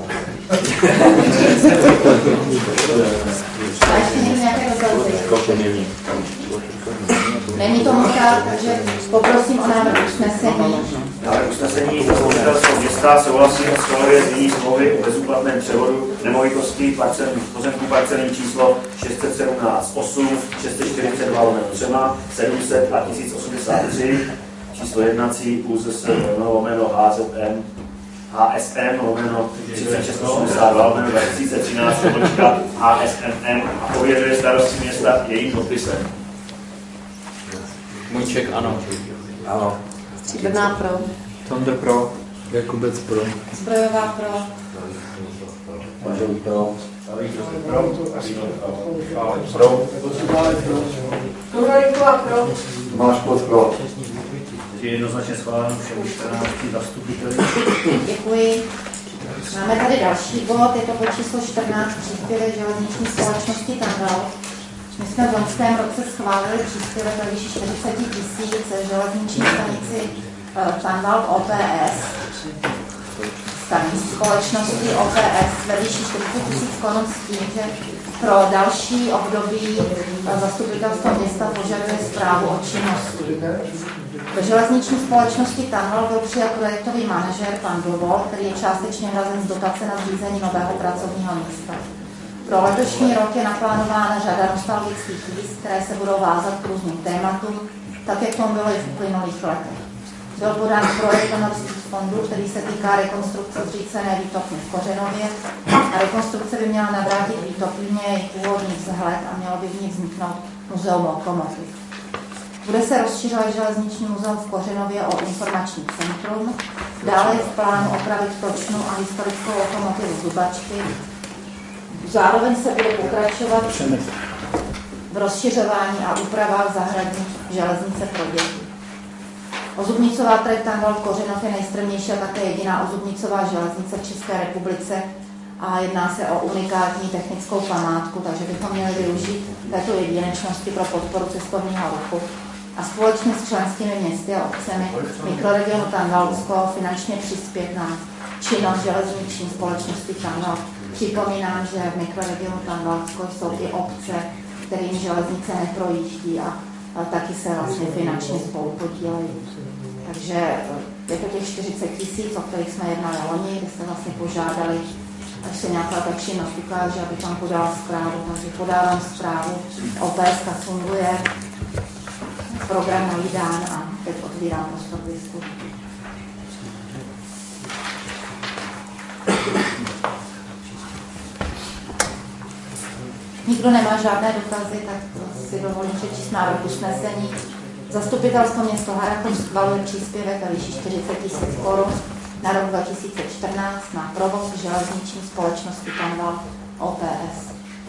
A ještě někdo nějaké dotazy? Není tomu tak, takže poprosím o návrh usnesení. Návrh usnesení zastupitelstva města souhlasí o schvalově znění smlouvy o bezúplatném převodu nemovitostí pozemků parcelní číslo šest set sedmnáct osm, šest set čtyřicet dva tři, sedm set a tisíc osmdesát tři, číslo jednací ÚZS lomeno HZM H S M lomeno třicet šest osmdesát dva lomeno dva tisíce třináct H S M M a pověřuje starostí města jejím podpisem. Můjček ano. Ano. Stříbrná pro. Tondr pro. Jakubec pro. Zbrojová pro. Manžel pro. Pro. Kurvalinková pro. Máš pod pro. Je jednoznačně schváleno všem čtrnácti zastupiteli. Děkuji. Máme tady další bod, je to bod číslo čtrnáct, příspěvek železniční společnosti Tandal. My jsme v loňském roce schválili příspěvek ve výši čtyřicet tisíc železniční stanici Tandal O P S. Stanici společnosti O P S ve výši čtyřicet tisíc korun s tím, že pro další období zastupitelstvo města požaduje zprávu o činnosti. Ve železniční společnosti Tandal byl přijat projektový manažer pan Dovol, který je částečně hrazen z dotace na zřízení nového pracovního místa. Pro letošní rok je naplánována řada nostalgických jízd, které se budou vázat k různým tématům, tak jak tomu bylo i v uplynulých letech. Byl podán projekt norských fondů, který se týká rekonstrukce zřícené výtopny v Kořenově a rekonstrukce by měla navrátit výtopně její původní vzhled a mělo by v ní vzniknout muzeum lokomotiv. Bude se rozšiřovat železniční muzeum v Kořenově o informační centrum, dále je v plánu opravit točnu a historickou lokomotivu Zubačky. Zároveň se bude pokračovat v rozšiřování a úpravách zahradní železnice pro děti. Ozubnicová trať Tandal Kořenov je nejstrmější a také jediná ozubnicová železnice v České republice a jedná se o unikátní technickou památku, takže bychom měli využít této jedinečnosti pro podporu cestovního ruchu a společně s členskými městy a obcemi mikroregionu Tandalsko finančně přispět na činnost železniční společnosti Tandal. Připomínám, že v mikroregionu Tandalsko jsou i obce, kterým železnice neprojíždí a, a taky se vlastně finančně spolu podílejí. Takže je to těch čtyřicet tisíc, o kterých jsme jednali loni, kdy jste vlastně požádali, až se nějaká ta činnost ukáže, aby tam podala zprávu. Takže podávám zprávu, O P S funguje, program nový dán a teď otvírám prostor k diskuzi. Nikdo nemá žádné dotazy, tak si dovolím přečíst návrh usnesení. Zastupitelstvo město Harrachov schvaluje příspěvek ve výši čtyřicet tisíc korun na rok dva tisíce čtrnáct na provoz železniční společnosti Tandal O P S.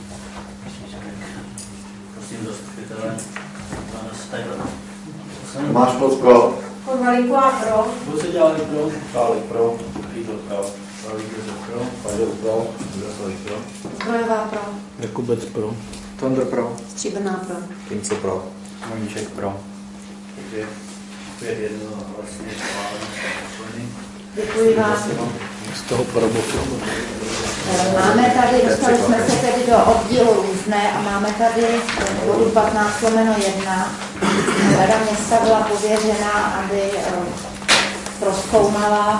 Prosím zastupitele, pana Stajla. Máš pod pro. Kurvalinková pro. Kdo se dělali pro? Pálek pro. Kýdl pro. Pálek pro. Manžel pro. pro. Zbrojová pro. Jakubec pro. Tondr pro. Stříbrná pro. Kince pro. Můjček pro. Takže pět jedno vlastně schváleno. Děkuji vám. Z toho probotu. Máme tady, dostali jsme se tedy do oddílu různé a máme tady bodu patnáct lomeno jedna. Rada města byla pověřena, aby prozkoumala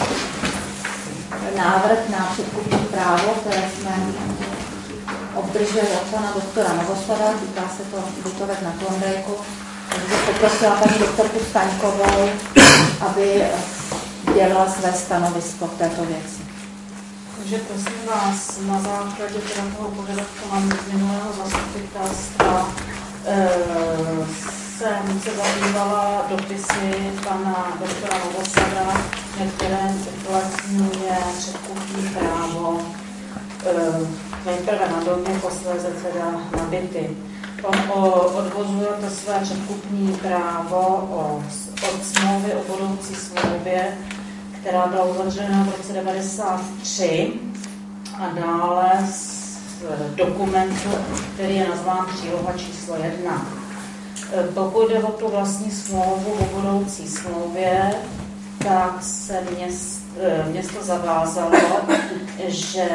návrh na předkupní právo, které jsme obdrželi od pana doktora Novoslava, týká se to bytovek na Klondajku. Takže poprosila paní doktorku Staňkovou, aby dělala své stanovisko v této věci. Takže prosím vás, na základě toho požadavku mám z minulého zastupitelstva e, jsem se zabývala dopisy pana doktora Novoslava, ve kterém uplatňuje předkupní právo nejprve na domy, posléze teda na byty. On odvozuje to své předkupní právo od smlouvy o budoucí smlouvě, která byla uzavřena v roce devadesát tři a dále z dokumentu, který je nazván příloha číslo jedna. Pokud jde o tu vlastní smlouvu o budoucí smlouvě, tak se město, město zavázalo, že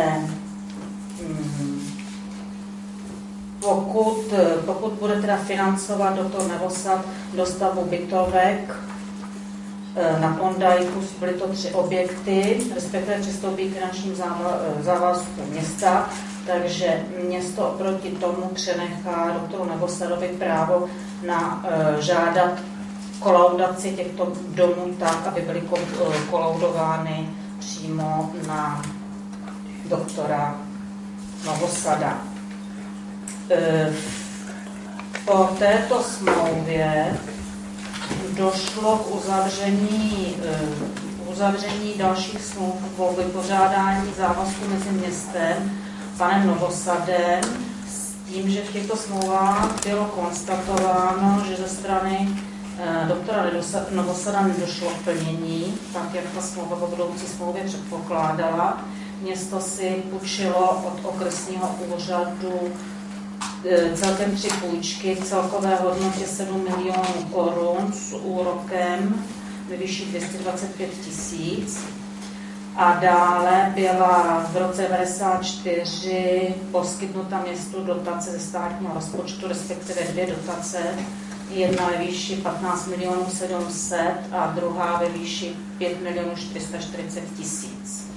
pokud, pokud bude teda financovat do toho Novosad dostavu bytovek na Klondajku, byly to tři objekty, respektive přistoupí k finančním závazkům města, takže město oproti tomu přenechá doktoru Novosadovi právo na uh, žádat kolaudaci těchto domů tak, aby byly kolaudovány přímo na doktora Novosada. Uh, po této smlouvě došlo k uzavření, uh, uzavření dalších smluv o vypořádání závazků mezi městem panem Novosadem s tím, že v těchto smlouvách bylo konstatováno, že ze strany eh, doktora Novosada nedošlo k plnění, tak jak ta smlouva po budoucí smlouvě předpokládala. Město si půjčilo od okresního úřadu eh, celkem tři půjčky v celkové hodnotě sedm milionů korun s úrokem ve výši dvě stě dvacet pět tisíc. A dále byla v roce devadesát čtyři poskytnuta městu dotace ze státního rozpočtu, respektive dvě dotace. Jedna ve výši patnáct milionů sedm set a druhá ve výši pět milionů čtyři sta čtyřicet tisíc.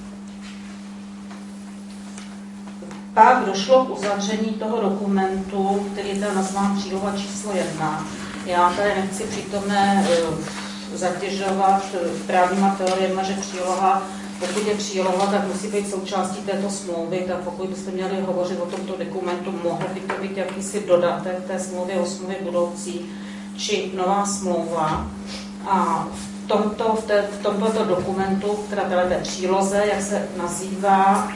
Pak došlo k uzavření toho dokumentu, který je teda nazván příloha číslo jedna. Já tady nechci přítomné zatěžovat právníma teoriemi, že příloha Pokud je příloha, tak musí být součástí této smlouvy, tak pokud byste měli hovořit o tomto dokumentu, mohl by to být jakýsi dodatek té smlouvy o smlouvě budoucí, či nová smlouva. A v tomto, v té, v tomto dokumentu, která byla té příloze, jak se nazývá,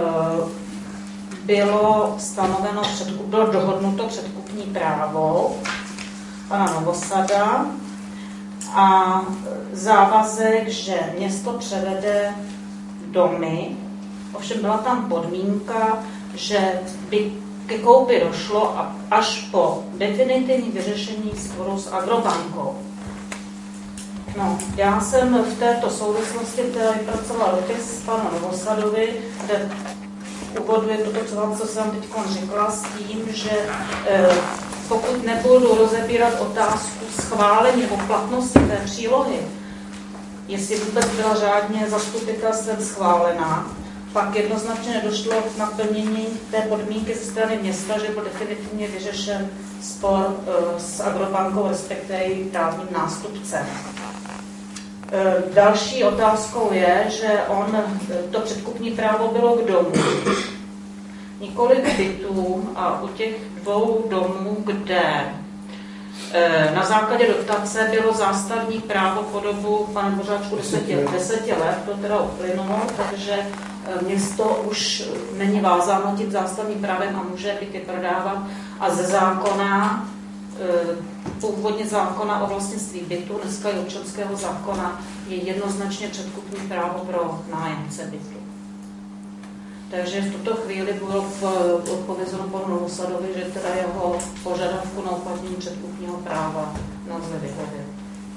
bylo stanoveno, bylo dohodnuto předkupní právo pana Novosada a závazek, že město převede domy, ovšem byla tam podmínka, že by ke koupi došlo až po definitivní vyřešení sporu s Agrobankou. No, já jsem v této souvislosti teda vypracovala dopis panu Novosadovi, kde uvoduje toto, co, vám, co jsem teď řekla, s tím, že eh, pokud nebudu rozebírat otázku schválení nebo platnosti té přílohy, jestli vůbec byla řádně zastupitelstvem schválená, pak jednoznačně nedošlo k naplnění té podmínky ze strany města, že byl definitivně vyřešen spor uh, s Agrobankou, respektive jejím právním nástupcem. Uh, další otázkou je, že on, to předkupní právo bylo k domu, několik bytů a u těch dvou domů, kde e, na základě dotace bylo zástavní právo po dobu, pane Bořáčku, deseti, deseti let, to teda uplynulo, takže e, město už není vázáno tím zástavním právem a může byty prodávat a ze zákona, e, původně zákona o vlastnictví bytu, dneska i občanského zákona, je jednoznačně předkupní právo pro nájemce bytu. Takže v tuto chvíli bylo odpovězeno panu Novosadovi, že teda jeho požadavku na uplatnění předkupního práva nelze vyhovět.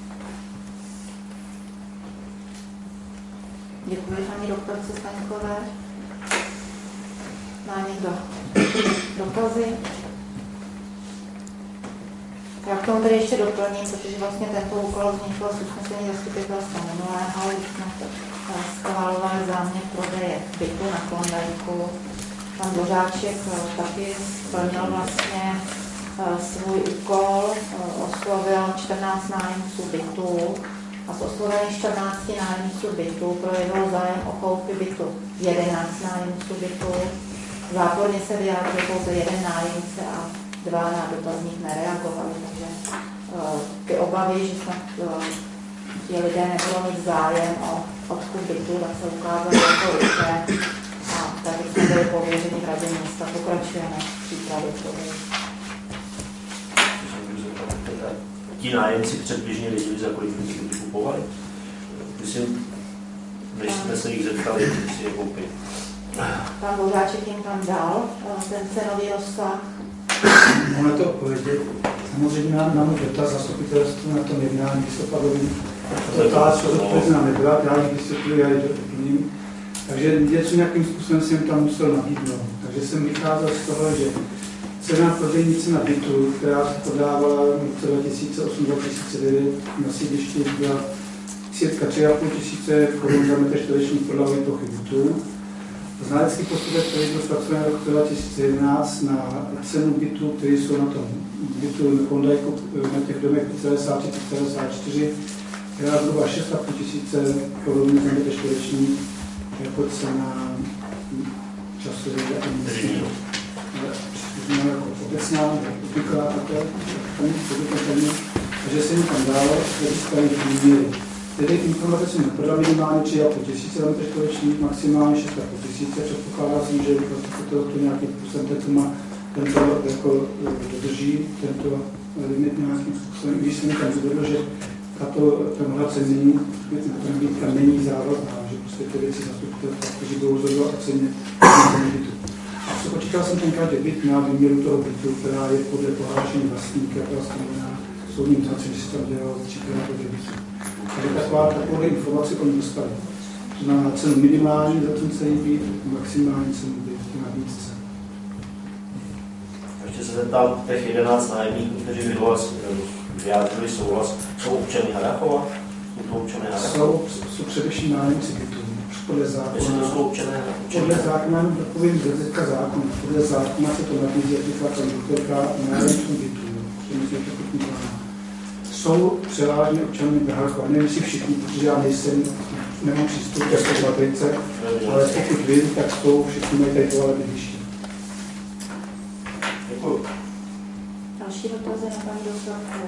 Děkuji paní doktorce Staňkové. Má někdo dotazy? Já k tomu tady ještě doplním, protože vlastně tento úkol vznikl z usnesení zastupitelstva minulého, když jsme schválovali záměr prodeje bytu na Klondajku. Pan Bořáček taky splnil vlastně svůj úkol, oslovil čtrnáct nájemců bytů a z oslovených čtrnácti nájemců bytů projevil zájem o koupy bytu jedenáct nájemců bytů. Záporně se vyjádřil pouze jeden nájemce a dva na dotazník nereagovali, takže ty obavy, že snad ti lidé nebudou mít zájem o odkup bytu, tak se ukázalo jako liché a tady byli pověřeni v radě města. Pokračujeme v příkladu toho. Ti nájemci předběžně věděli, za kolik byty kupovali. Myslím, než jsme se jich zeptali, jestli si je koupili. Pan Božáček jim tam dal ten cenový rozsah. Ono to odpovědět. Samozřejmě na, na můj dotaz zastupitelstvu na tom jednání listopadovým. Ta otázka odpovědná nebyla, já ji vysvětluji, já ji doplním. Takže něco nějakým způsobem jsem tam musel nabídnout. Takže jsem vycházel z toho, že cena prodejní cena bytu, která se podávala v roce dva tisíce osm dva tisíce devět na sídlišti, byla cirka tři a půl tisíce korun za metr čtvereční podlahový plochy bytu. Znalecký posudek, který byl zpracován v roce dva tisíce jedenáct na cenu bytu, které jsou na tom bytu na Klondajku, na těch domech pět celá tři, pět celá čtyři, která zhruba šest a půl tisíce korun za metr čtvereční jako cena časově jako obecná, obvyklá takhle, takže se mi tam dalo, že byste měli. Tedy informace jsem nepodal minimálně tři a půl tisíce metr čtverečních, maximálně šest a půl tisíce. Předpokládá jsem, že to, to nějakým způsobem tento, tento jako dodrží, tento limit nějakým způsobem. Když jsem tam zvedl, že tato temulace není, ta nabídka není závazná, že prostě ty věci zastupitelstva, kteří budou rozhodovat o ceně bytu. A přepočítal jsem tenkrát, že byt na výměru toho bytu, která je podle pohlášení vlastníka, byla stanovená soudním znacím, že se tam dělalo třikrát podle bytu. Takže taková takovou informaci oni dostali. To znamená cenu minimální za ten celý byt, maximální cenu byt na nabídce. Ještě se zeptám těch jedenáct nájemníků, kteří vyjádřili souhlas, jsou občany Harrachova? Jsou to občany Harrachova? Jsou, jsou především nájemci bytů. Podle zákona, to jsou občané, občané. Podle zákona, takovým zetka zákona, podle zákona se to nabízí jako konstruktorka nájemcům bytů. Jsou převážně občany Harrachova. Nevím si všichni, protože já nejsem, nemám přístup ke své matrice, ale pokud vím, tak jsou všichni mají tady tohle bydliště. Děkuji. Další dotazy na paní doktorku?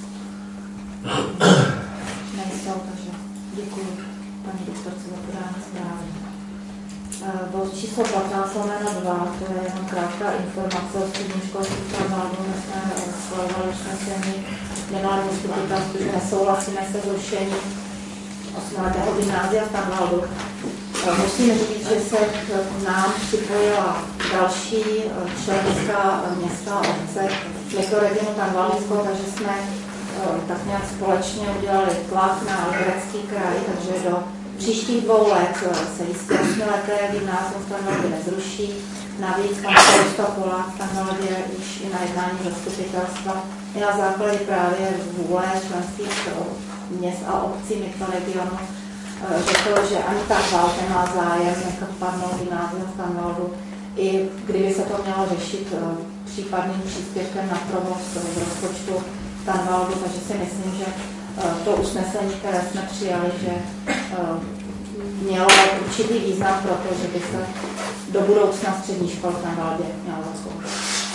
Nejsou, takže děkuji paní doktorce za podání zprávy. Bod číslo patnáct lomeno dva, to je jenom krátká informace o středním školství Tanvaldu. My jsme schvalovali usnesení plenárního zastupitelstvu, že nesouhlasíme se zrušením osmiletého gymnázia v Tanvaldu. Musím říct, že se k nám připojila další členská města a obce mikroregionu Tanvaldsko, takže jsme tak nějak společně udělali tlak na Liberecký kraj, takže do příštích dvou let se jistě osmileté gymnázium v Tanvaldě nezruší. Navíc pan starosta Polák v Tanvaldě již i na jednání zastupitelstva i na základě právě vůle členských měst a obcí mikroregionu řekl, že ani Tanvald nemá zájem nechat padnout gymnázium v Tanvaldu, i kdyby se to mělo řešit případným příspěvkem na provoz z rozpočtu Tanvaldu, takže si myslím, že to usnesení, které jsme přijali, že mělo určitý význam pro to, že by se do budoucna střední škol v Tanvaldě mělo zachovat.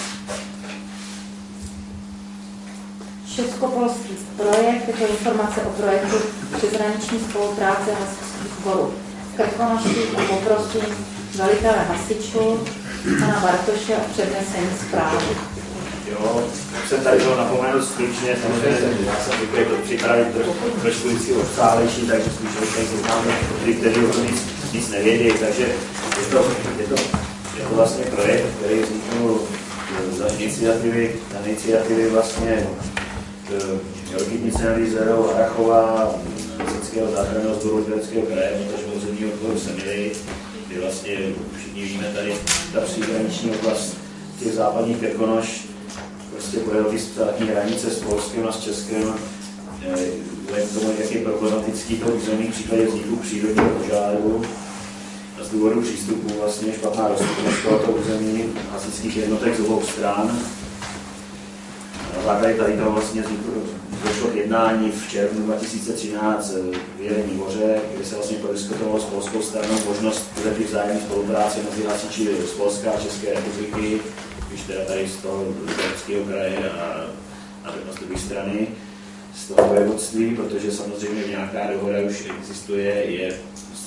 Českopolský projekt, je to informace o projektu přeshraniční spolupráce hasičských sborů v Krkonoších a poprosím velitele hasičů pana Bartoše o přednesení zprávy. Jo, jsem tady byl napomenut stručně, samozřejmě, já jsem vyklid to připravit trošku vždycky obsálejší, takže spíš tady seznáme ty, kteří o tom nic, nic nevědí, takže je to, je, to, je to vlastně projekt, který vzniknul za iniciativy, za iniciativy vlastně Jorkytnice nad Jizerou, Harrachova, Hasičského záchranného sboru Libereckého kraje, protože územního odboru Semily, kdy vlastně všichni víme tady ta příhraniční oblast těch západních Krkonoš, prostě pojelový státní hranice s Polskem a s Českem, vzhledem k tomu, jak je problematický to území v případě vzniku přírodního požáru a z důvodu přístupu vlastně špatná dostupnost tohoto území hasičských jednotek z obou stran. Na základě tady toho vlastně došlo k jednání v červnu dva tisíce třináct v Jelení Hoře, kdy se vlastně prodiskutovalo s polskou stranou možnost uzavřít vzájemné spolupráce mezi hasiči z Polska a České republiky, když teda tady z toho Libereckého kraje a, a z druhé strany z toho vévodství, protože samozřejmě nějaká dohoda už existuje, je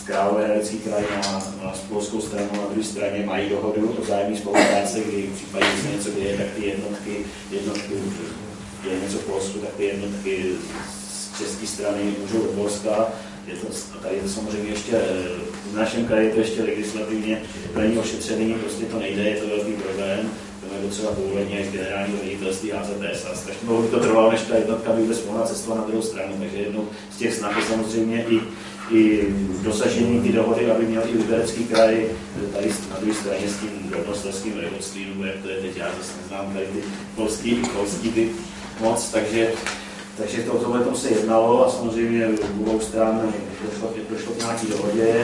Královéhradecký kraj na, na polskou stranu, na druhé straně mají dohodu o vzájemné spolupráci, kdy v případě, že se něco děje, tak ty jednotky, jednotky děje něco v Polsku, tak ty jednotky z české strany můžou do Polska. Je to, tady je to samozřejmě ještě, v našem kraji je to ještě legislativně není ošetřený, prostě to nejde, je to velký problém. To je docela povolení až generálního ředitelství H Z S a strašně dlouho by to trvalo, než ta jednotka by vůbec mohla cestovat na druhou stranu, takže jednou z těch snah je samozřejmě i, i dosažení ty dohody, aby měl i Liberecký kraj tady na druhé straně s tím Dolnoslezským Rejvodstvím, nebo jak to je teď, já zase neznám tady ty polský, polský ty moc, takže Takže to, tohle tom se jednalo a samozřejmě v obou stran došlo, došlo k nějaké dohodě.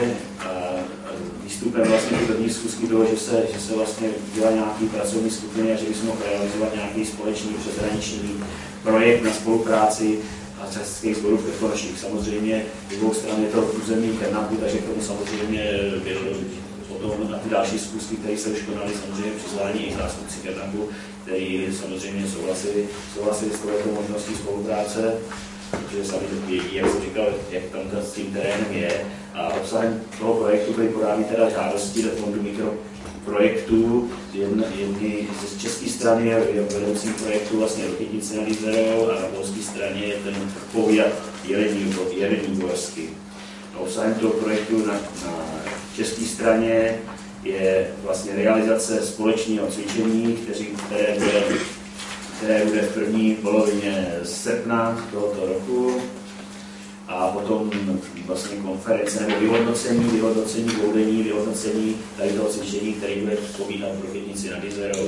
Výstupem vlastně první schůzky bylo, že se, že se vlastně dělá nějaký pracovní skupiny a že bychom mohli realizovat nějaký společný přeshraniční projekt na spolupráci a českých sborů v Krkonoších. Samozřejmě v obou stran je to území Kernaku, takže k tomu samozřejmě byl potom na ty další schůzky, které se už konaly, samozřejmě přizvání i zástupci Kernaku, kteří samozřejmě souhlasili, souhlasili s touto možností spolupráce, protože sami vědí, jak jsem říkal, jak tam s tím terénem je. A obsahem toho projektu byly podány teda žádosti do fondu mikroprojektů. Jedny z české strany je vedoucím projektu vlastně Rokytnice nad Jizerou a na polské straně je ten pověd Jelení Gorsky. Obsahem toho projektu na, na české straně je vlastně realizace společného cvičení, kteří, které, bude, které bude v první polovině srpna tohoto roku a potom vlastně konference nebo vyhodnocení, vyhodnocení voudení, vyhodnocení tady toho cvičení, který bude pobíhat v Rokytnici nad Jizerou.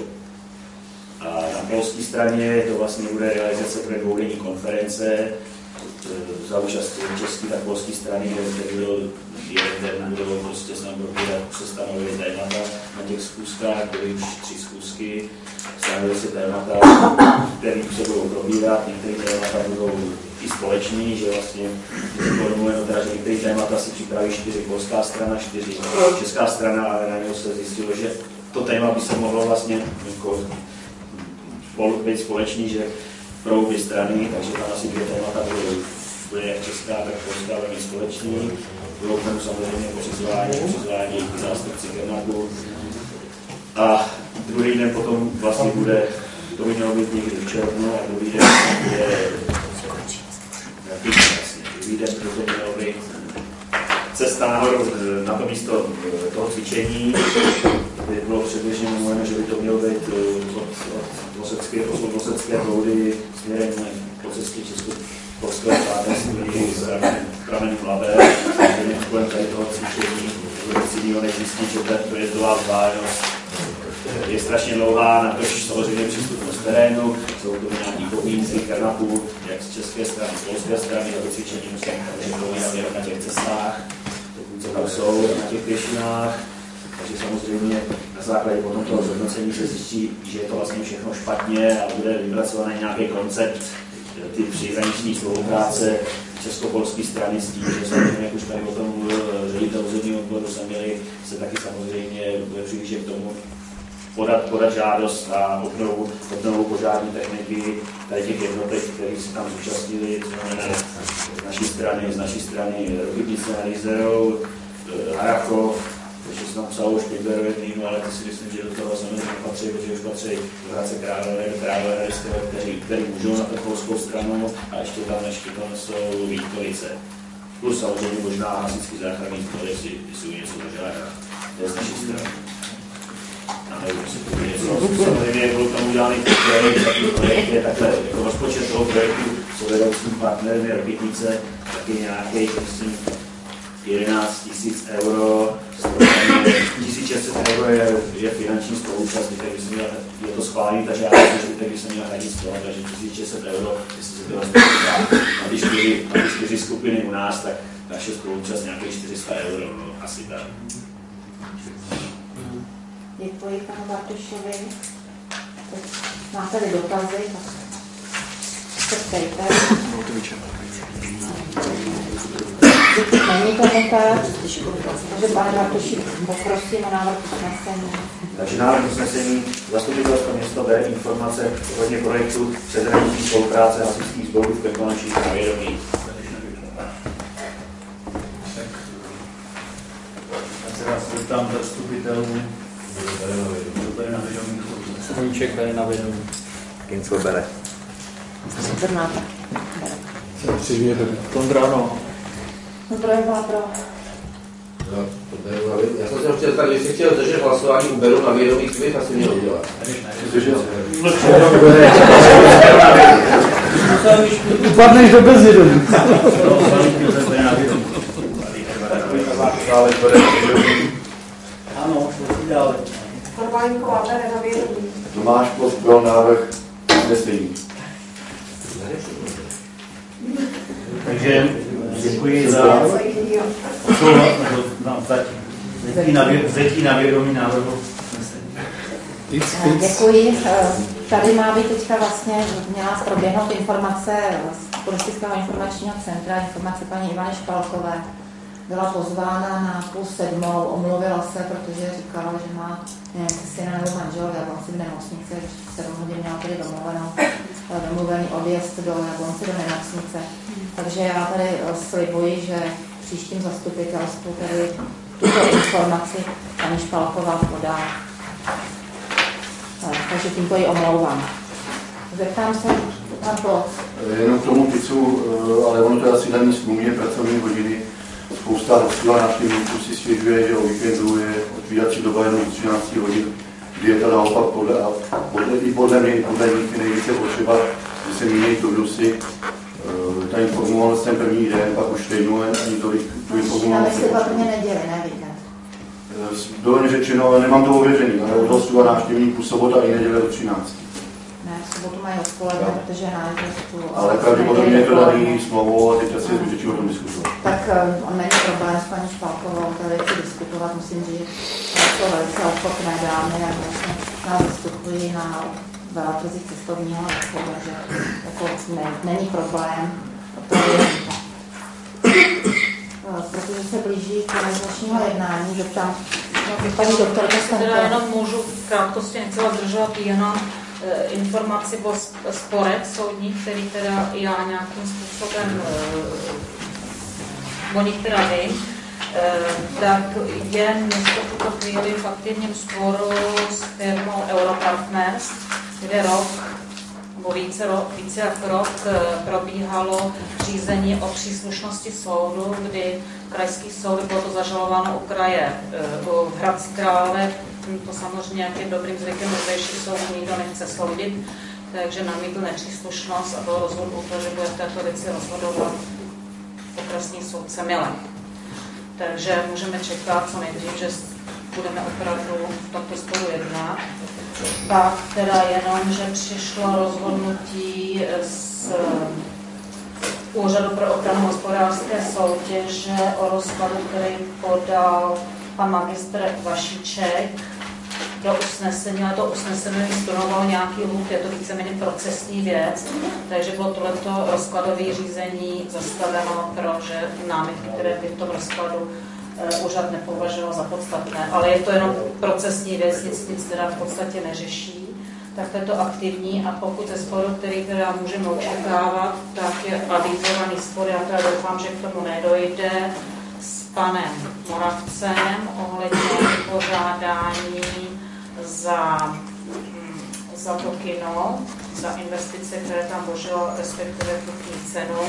A na polské straně to vlastně bude realizace pro voudení konference za účastí české tak polské strany, kde byl jeden den, budou prostě s námi probírat, se stanovili témata na těch schůzkách, byly už tři schůzky, stanovili si témata, které se budou probírat, některé témata budou i společní, že vlastně informujeme teda, že některé témata si připraví čtyři polská strana, čtyři česká strana, ale na něho se zjistilo, že to téma by se mohlo vlastně jako být společný, že pro obě strany, takže tam asi dvě témata budou, bude jak česká, tak polská, velmi společný. Budou k tomu samozřejmě přizvání, přizvání k zástupci Kernaku. A druhý den potom vlastně bude, to by mělo být někdy v červnu, a druhý den bude, vlastně, druhý den to mělo být cesta nahoru na to místo toho cvičení, kde bylo předběžně mluveno, že by to mělo být od, od Vosecké boudy směrem po cestě Česko-polského státenství s pramenem Labe. Kolem tady toho cvičení nic jiného než zjistit, že ta dojezdová vzdálenost je strašně dlouhá, na tož samozřejmě přístupnost terénu, jsou to nějaký podmínky Kernaku, jak z české strany, z polské strany, a to cvičení musím probíhat na těch cestách, co tam jsou, na těch pěšinách. Takže samozřejmě na základě potom toho zhodnocení se zjistí, že je to vlastně všechno špatně a bude vypracovaný nějaký koncept ty příhraniční spolupráce česko-polské strany s tím, že samozřejmě, jak už tady o tom mluvil ředitel územního odboru, se měli se taky samozřejmě bude přihlížet k tomu podat, podat žádost na obnovu, obnovu požární techniky tady těch jednotek, kteří se tam zúčastnili, to znamená z naší strany, z naší strany Rokytnice nad Jizerou, Harachov, takže se tam psalo už Špindlerově, ale ty si myslím, že do toho samozřejmě patří, protože už patří do Hradce Králové, do Královéhradeckého, kteří, kteří můžou na tu polskou stranu a ještě tam, ještě tam jsou Vítkovice. Plus samozřejmě možná hasičský záchranný sbory, jestli jsou něco požádá. To je z naší strany. A nevím, jestli to je něco. Samozřejmě budou tam udělány projekty, takhle jako rozpočet toho projektu s vedoucím partnerem Rokytnice, taky nějakých, myslím, jedenáct tisíc euro, tisíc šest set euro je, je finanční spoluúčast, zbytek by se měl, je to schválený, takže já myslím, že zbytek by se měl hradit z toho, takže tisíc šest set euro, jestli se to rozpočítá na ty čtyři, na ty čtyři skupiny u nás, tak naše spoluúčast nějakých čtyři sta euro, no, asi tak. Děkuji panu Bartošovi. Máte-li dotazy, tak se ptejte. Není to tak, takže pane Bartoši, poprosím o návrh usnesení. Takže návrh usnesení zastupitelstva města B informace ohledně projektu přeshraniční spolupráce hasičských sborů v Krkonoších na vědomí. zeptám zastupitelů, kdo bere na vědomí. Koníček bere na vědomí. Kincl bere. Zrnáta. Jsem si vědomý. Kondrano. Zdroje byla pro. No, to beru na vědomí. Já jsem se chtěl tady, jestli chtěl držet hlasování, beru na vědomí, co bych asi měl udělat. Upadneš do bezvědomí. Ano, co dále? Korbáňková bere na vědomí. Tomáš Ploc byl návrh usnesení. Takže děkuji za vzetí na vědomí návrhu usnesení. Děkuji. Tady má být teďka vlastně, měla proběhnout informace z Turistického informačního centra, informace paní Ivany Špalkové. Byla pozvána na půl sedmou, omluvila se, protože říkala, že má nějaký syna nebo manžel v Jablonci v nemocnici, v sedm hodin měla tady domluvenou, domluvený odjezd do Jablonci do nemocnice. Takže já tady slibuji, že v příštím zastupitelstvu tady tuto informaci paní Špalková podá. Takže tímto ji omlouvám. Zeptám se, pan Ploc. Jenom k tomu pizzu, ale ono to je asi daný smluvně pracovní hodiny. Spousta hostů a návštěvníků si stěžuje, že o víkendu je otvírací doba jenom od třinácti hodin, kdy je to naopak podle, a podle, i podle mě, podle nich nejvíce potřeba, že se mění turnusy. Ta informoval jsem první den, pak už týdnu ani tolik tu informoval. Ale jste patrně neděli, ne víkend. Bylo řečeno, ale nemám to ověřený, ale od hostů a návštěvníků sobota i neděle do třinácti. Ne, v sobotu mají odpoledne, no. Protože na tu... Ale pravděpodobně je to daný smlouvou a teď asi je zbytečí o tom diskutovat. Tak on není problém s paní Špalkovou, tady chci diskutovat, musím říct, že to velice ochotné dámy, jak vlastně nás vystupují na veletrzích cestovního ruchu, takže jako ne, není problém. Protože se blíží k organizačního jednání, zeptám, no, paní doktorka Stenko. Já jenom můžu v krátkosti, nechci vás držovat jenom e, informaci o sporech soudních, který teda já nějakým způsobem e, o nich teda vím, e, tak je město v tuto chvíli v aktivním sporu s firmou Europartners, kde rok nebo více, rok, více jak rok probíhalo řízení o příslušnosti soudu, kdy krajský soud, bylo to zažalováno u kraje v Hradci Králové, to samozřejmě jak je dobrým zvykem nejvyšší soud nikdo nechce soudit, takže namítl nepříslušnost a bylo rozhodnuto, že bude v této věci rozhodovat okresní soudce Milek. Takže můžeme čekat co nejdřív, že budeme opravdu v tomto sporu jednat. Pak teda jenom, že přišlo rozhodnutí z Úřadu pro ochranu hospodářské soutěže o rozkladu, který podal pan magistr Vašíček do usnesení, ale to usnesení stanovalo nějaký lhůt, je to víceméně procesní věc, takže bylo tohleto rozkladové řízení zastaveno, protože námitky, které by v tom rozkladu úřad nepovažoval za podstatné, ale je to jenom procesní věc, nic, nic teda v podstatě neřeší, tak to je to aktivní a pokud ze sporu, který teda můžeme očekávat, tak je avizovaný spor, já teda doufám, že k tomu nedojde, s panem Moravcem ohledně vypořádání za, za to kino, za investice, které tam vložilo, respektive kupní cenu.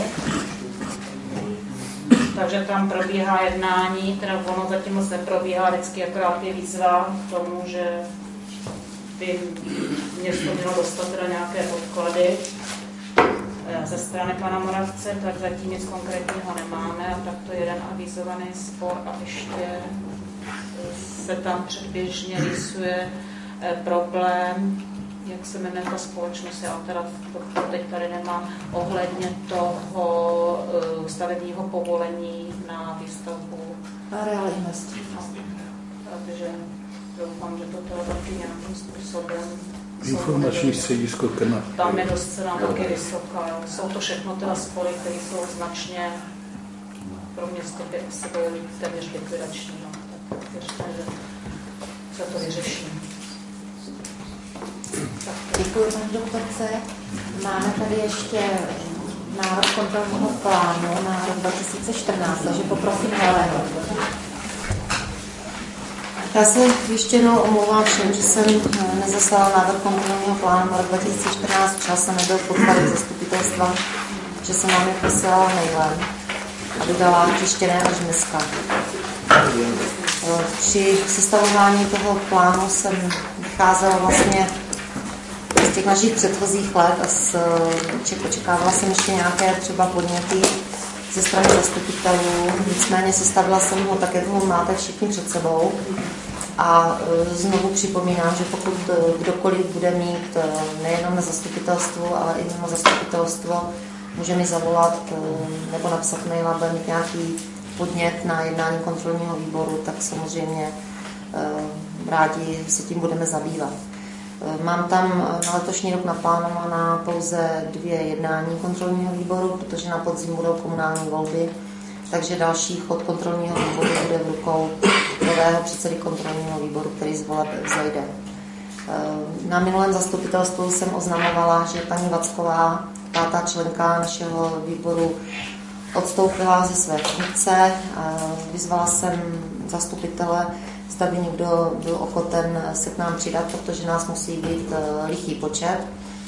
Takže tam probíhá jednání, teda ono zatím moc neprobíhá, vždycky akorát je výzva k tomu, že by město mělo dostat teda nějaké podklady ze strany pana Moravce, tak zatím nic konkrétního nemáme a tak to je jeden avizovaný spor a ještě se tam předběžně rýsuje problém, jak se jmenuje ta společnost, já teda to teď tady nemám, ohledně toho stavebního povolení na výstavbu. Areál Invest. Takže doufám, že to teda taky nějakým způsobem. Informační středisko Krnov. Tam je dost cena taky vysoká. Jo. Jsou to všechno teda spory, které jsou značně pro město by asi byly téměř likvidační. No. Tak věřte, že se to vyřeší. Děkuji, paní doktorce. Máme tady ještě návrh kontrolního plánu na rok dva tisíce čtrnáct, takže poprosím Helenu. Já se ještě jednou omlouvám všem, že jsem nezaslala návrh kontrolního plánu rok dva tisíce čtrnáct včas a nebyl podklad zastupitelstva, že jsem vám je poslala mailem a dodala tištěné až dneska. Při sestavování toho plánu jsem vycházela vlastně z těch našich předchozích let a z, očekávala jsem ještě nějaké třeba podněty ze strany zastupitelů, nicméně sestavila jsem ho tak, jak ho máte všichni před sebou. A znovu připomínám, že pokud kdokoliv bude mít nejenom na zastupitelstvu, ale i mimo zastupitelstvo, může mi zavolat nebo napsat mail a bude mít nějaký podnět na jednání kontrolního výboru, tak samozřejmě rádi se tím budeme zabývat. Mám tam na letošní rok naplánovaná pouze dvě jednání kontrolního výboru, protože na podzim budou komunální volby, takže další chod kontrolního výboru bude v rukou nového předsedy kontrolního výboru, který z voleb vzejde. Na minulém zastupitelstvu jsem oznamovala, že paní Vacková, pátá členka našeho výboru, odstoupila ze své funkce. Vyzvala jsem zastupitele, zda by někdo byl ochoten se k nám přidat, protože nás musí být lichý počet.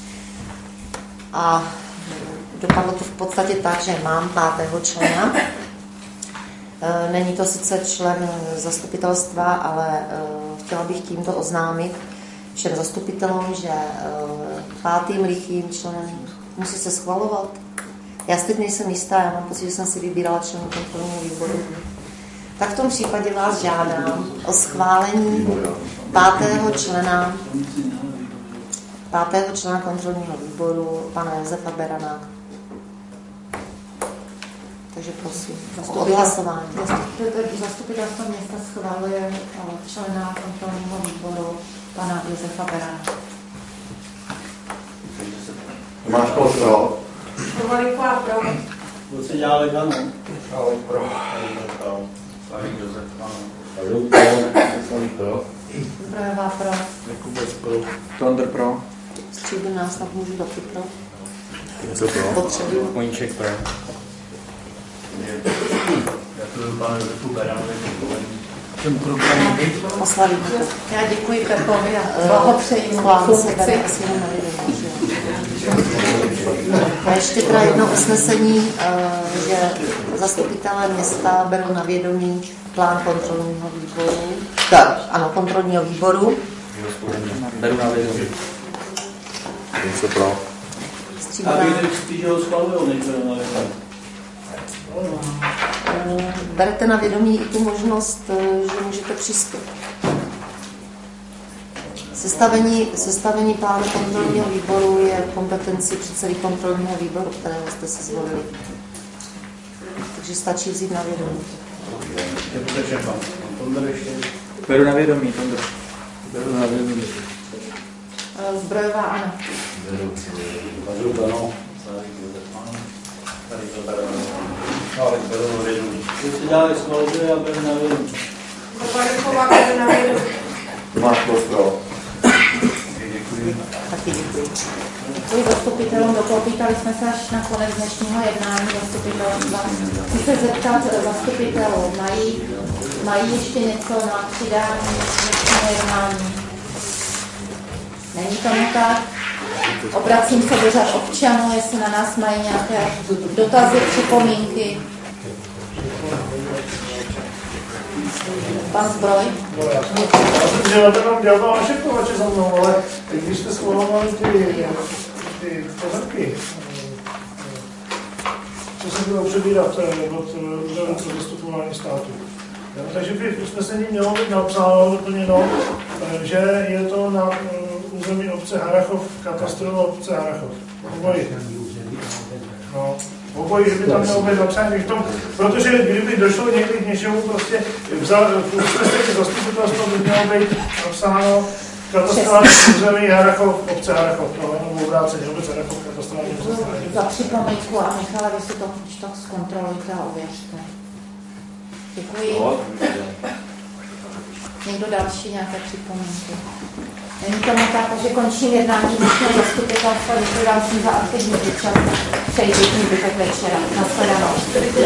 A dopadlo to v podstatě tak, že mám pátého člena. Není to sice člen zastupitelstva, ale chtěla bych tímto oznámit všem zastupitelům, že pátým lichým členem musí se schvalovat. Já si teď nejsem jistá, já mám pocit, že jsem si vybírala členy kontrolního výboru. Tak v tom případě vás žádám o schválení pátého člena, pátého člena kontrolního výboru, pana Josefa Berana. Takže prosím, o odhlasování. Zastupitelstvo města schvaluje člena kontrolního výboru, pana Josefa Berana. Tomáš Kol pro. Tomalíková pro. Kdo se dělá Legano? Šálek pro. Slavík Josef, ano. Slavík pro. Slavík pro. Zbrojová pro. Jakubec pro. Tondr pro. Stříbrná snad můžu taky pro. Co pro? Potřebuji. Koníček pro. Děkuji panu Josefu Beranovi. Jsem programu. Oslavím to. Já děkuji Pepovi a blahopřeji mu funkci. A ještě teda jedno usnesení, že zastupitelé města berou na vědomí plán kontrolního výboru. Tak, ano, kontrolního výboru. Beru na vědomí. Co pro? A vy teď spíš ho schvalujou, než berou na vědomí. Berete na vědomí i tu možnost, že můžete přispět. Sestavení, sestavení plánu kontrolního výboru je v kompetenci předsedy kontrolního výboru, kterého jste si zvolili. Takže stačí vzít na vědomí. Beru na vědomí, Tondr. Beru na vědomí. Zbrojová ano. Slavík ano. Slavík Josef, ano. Slavík Beranovi. Slavík Beranovi. Kdo se dělá schvaluje a beru na vědomí. Tomalíková pro na vědomí. Tomáš Kol pro. Děkuji. Taky děkuji. Děkuji zastupitelům, dopopítali jsme se až na konec dnešního jednání zastupitelstva. Chci se zeptat zastupitelů, mají, mají ještě něco na přidání dnešního jednání? Není tomu tak? Obracím se do řad občanů, jestli na nás mají nějaké dotazy, připomínky. Pan Zbroj. Já jsem tam dělal vaše kovače za mnou, ale když jste schvalovali ty, ty pozemky, co se bylo přebírat od úřadu pro zastupování státu. Jo, takže by v usnesení mělo být napsáno, doplněno, že je to na území obce Harrachov, katastru obce Harrachov. Obojí. No. Obojí, že by tam mělo být napsáno v tom, protože kdyby došlo někdy k něčemu, prostě v usnesení zastupitelstva by mělo být napsáno katastrální území Harrachov, obce Harrachov, no, nebo obráceně, obec Harrachov, katastrální území. Za připomínku a Michale, vy si to když tak zkontrolujte a ověřte. Děkuji. Někdo další nějaké připomínky? Není tomu tak, že končím jednání dnešního zastupitelstva, děkuji vám za aktivní účast. Přeji pěkný zbytek večera. Nashledanou.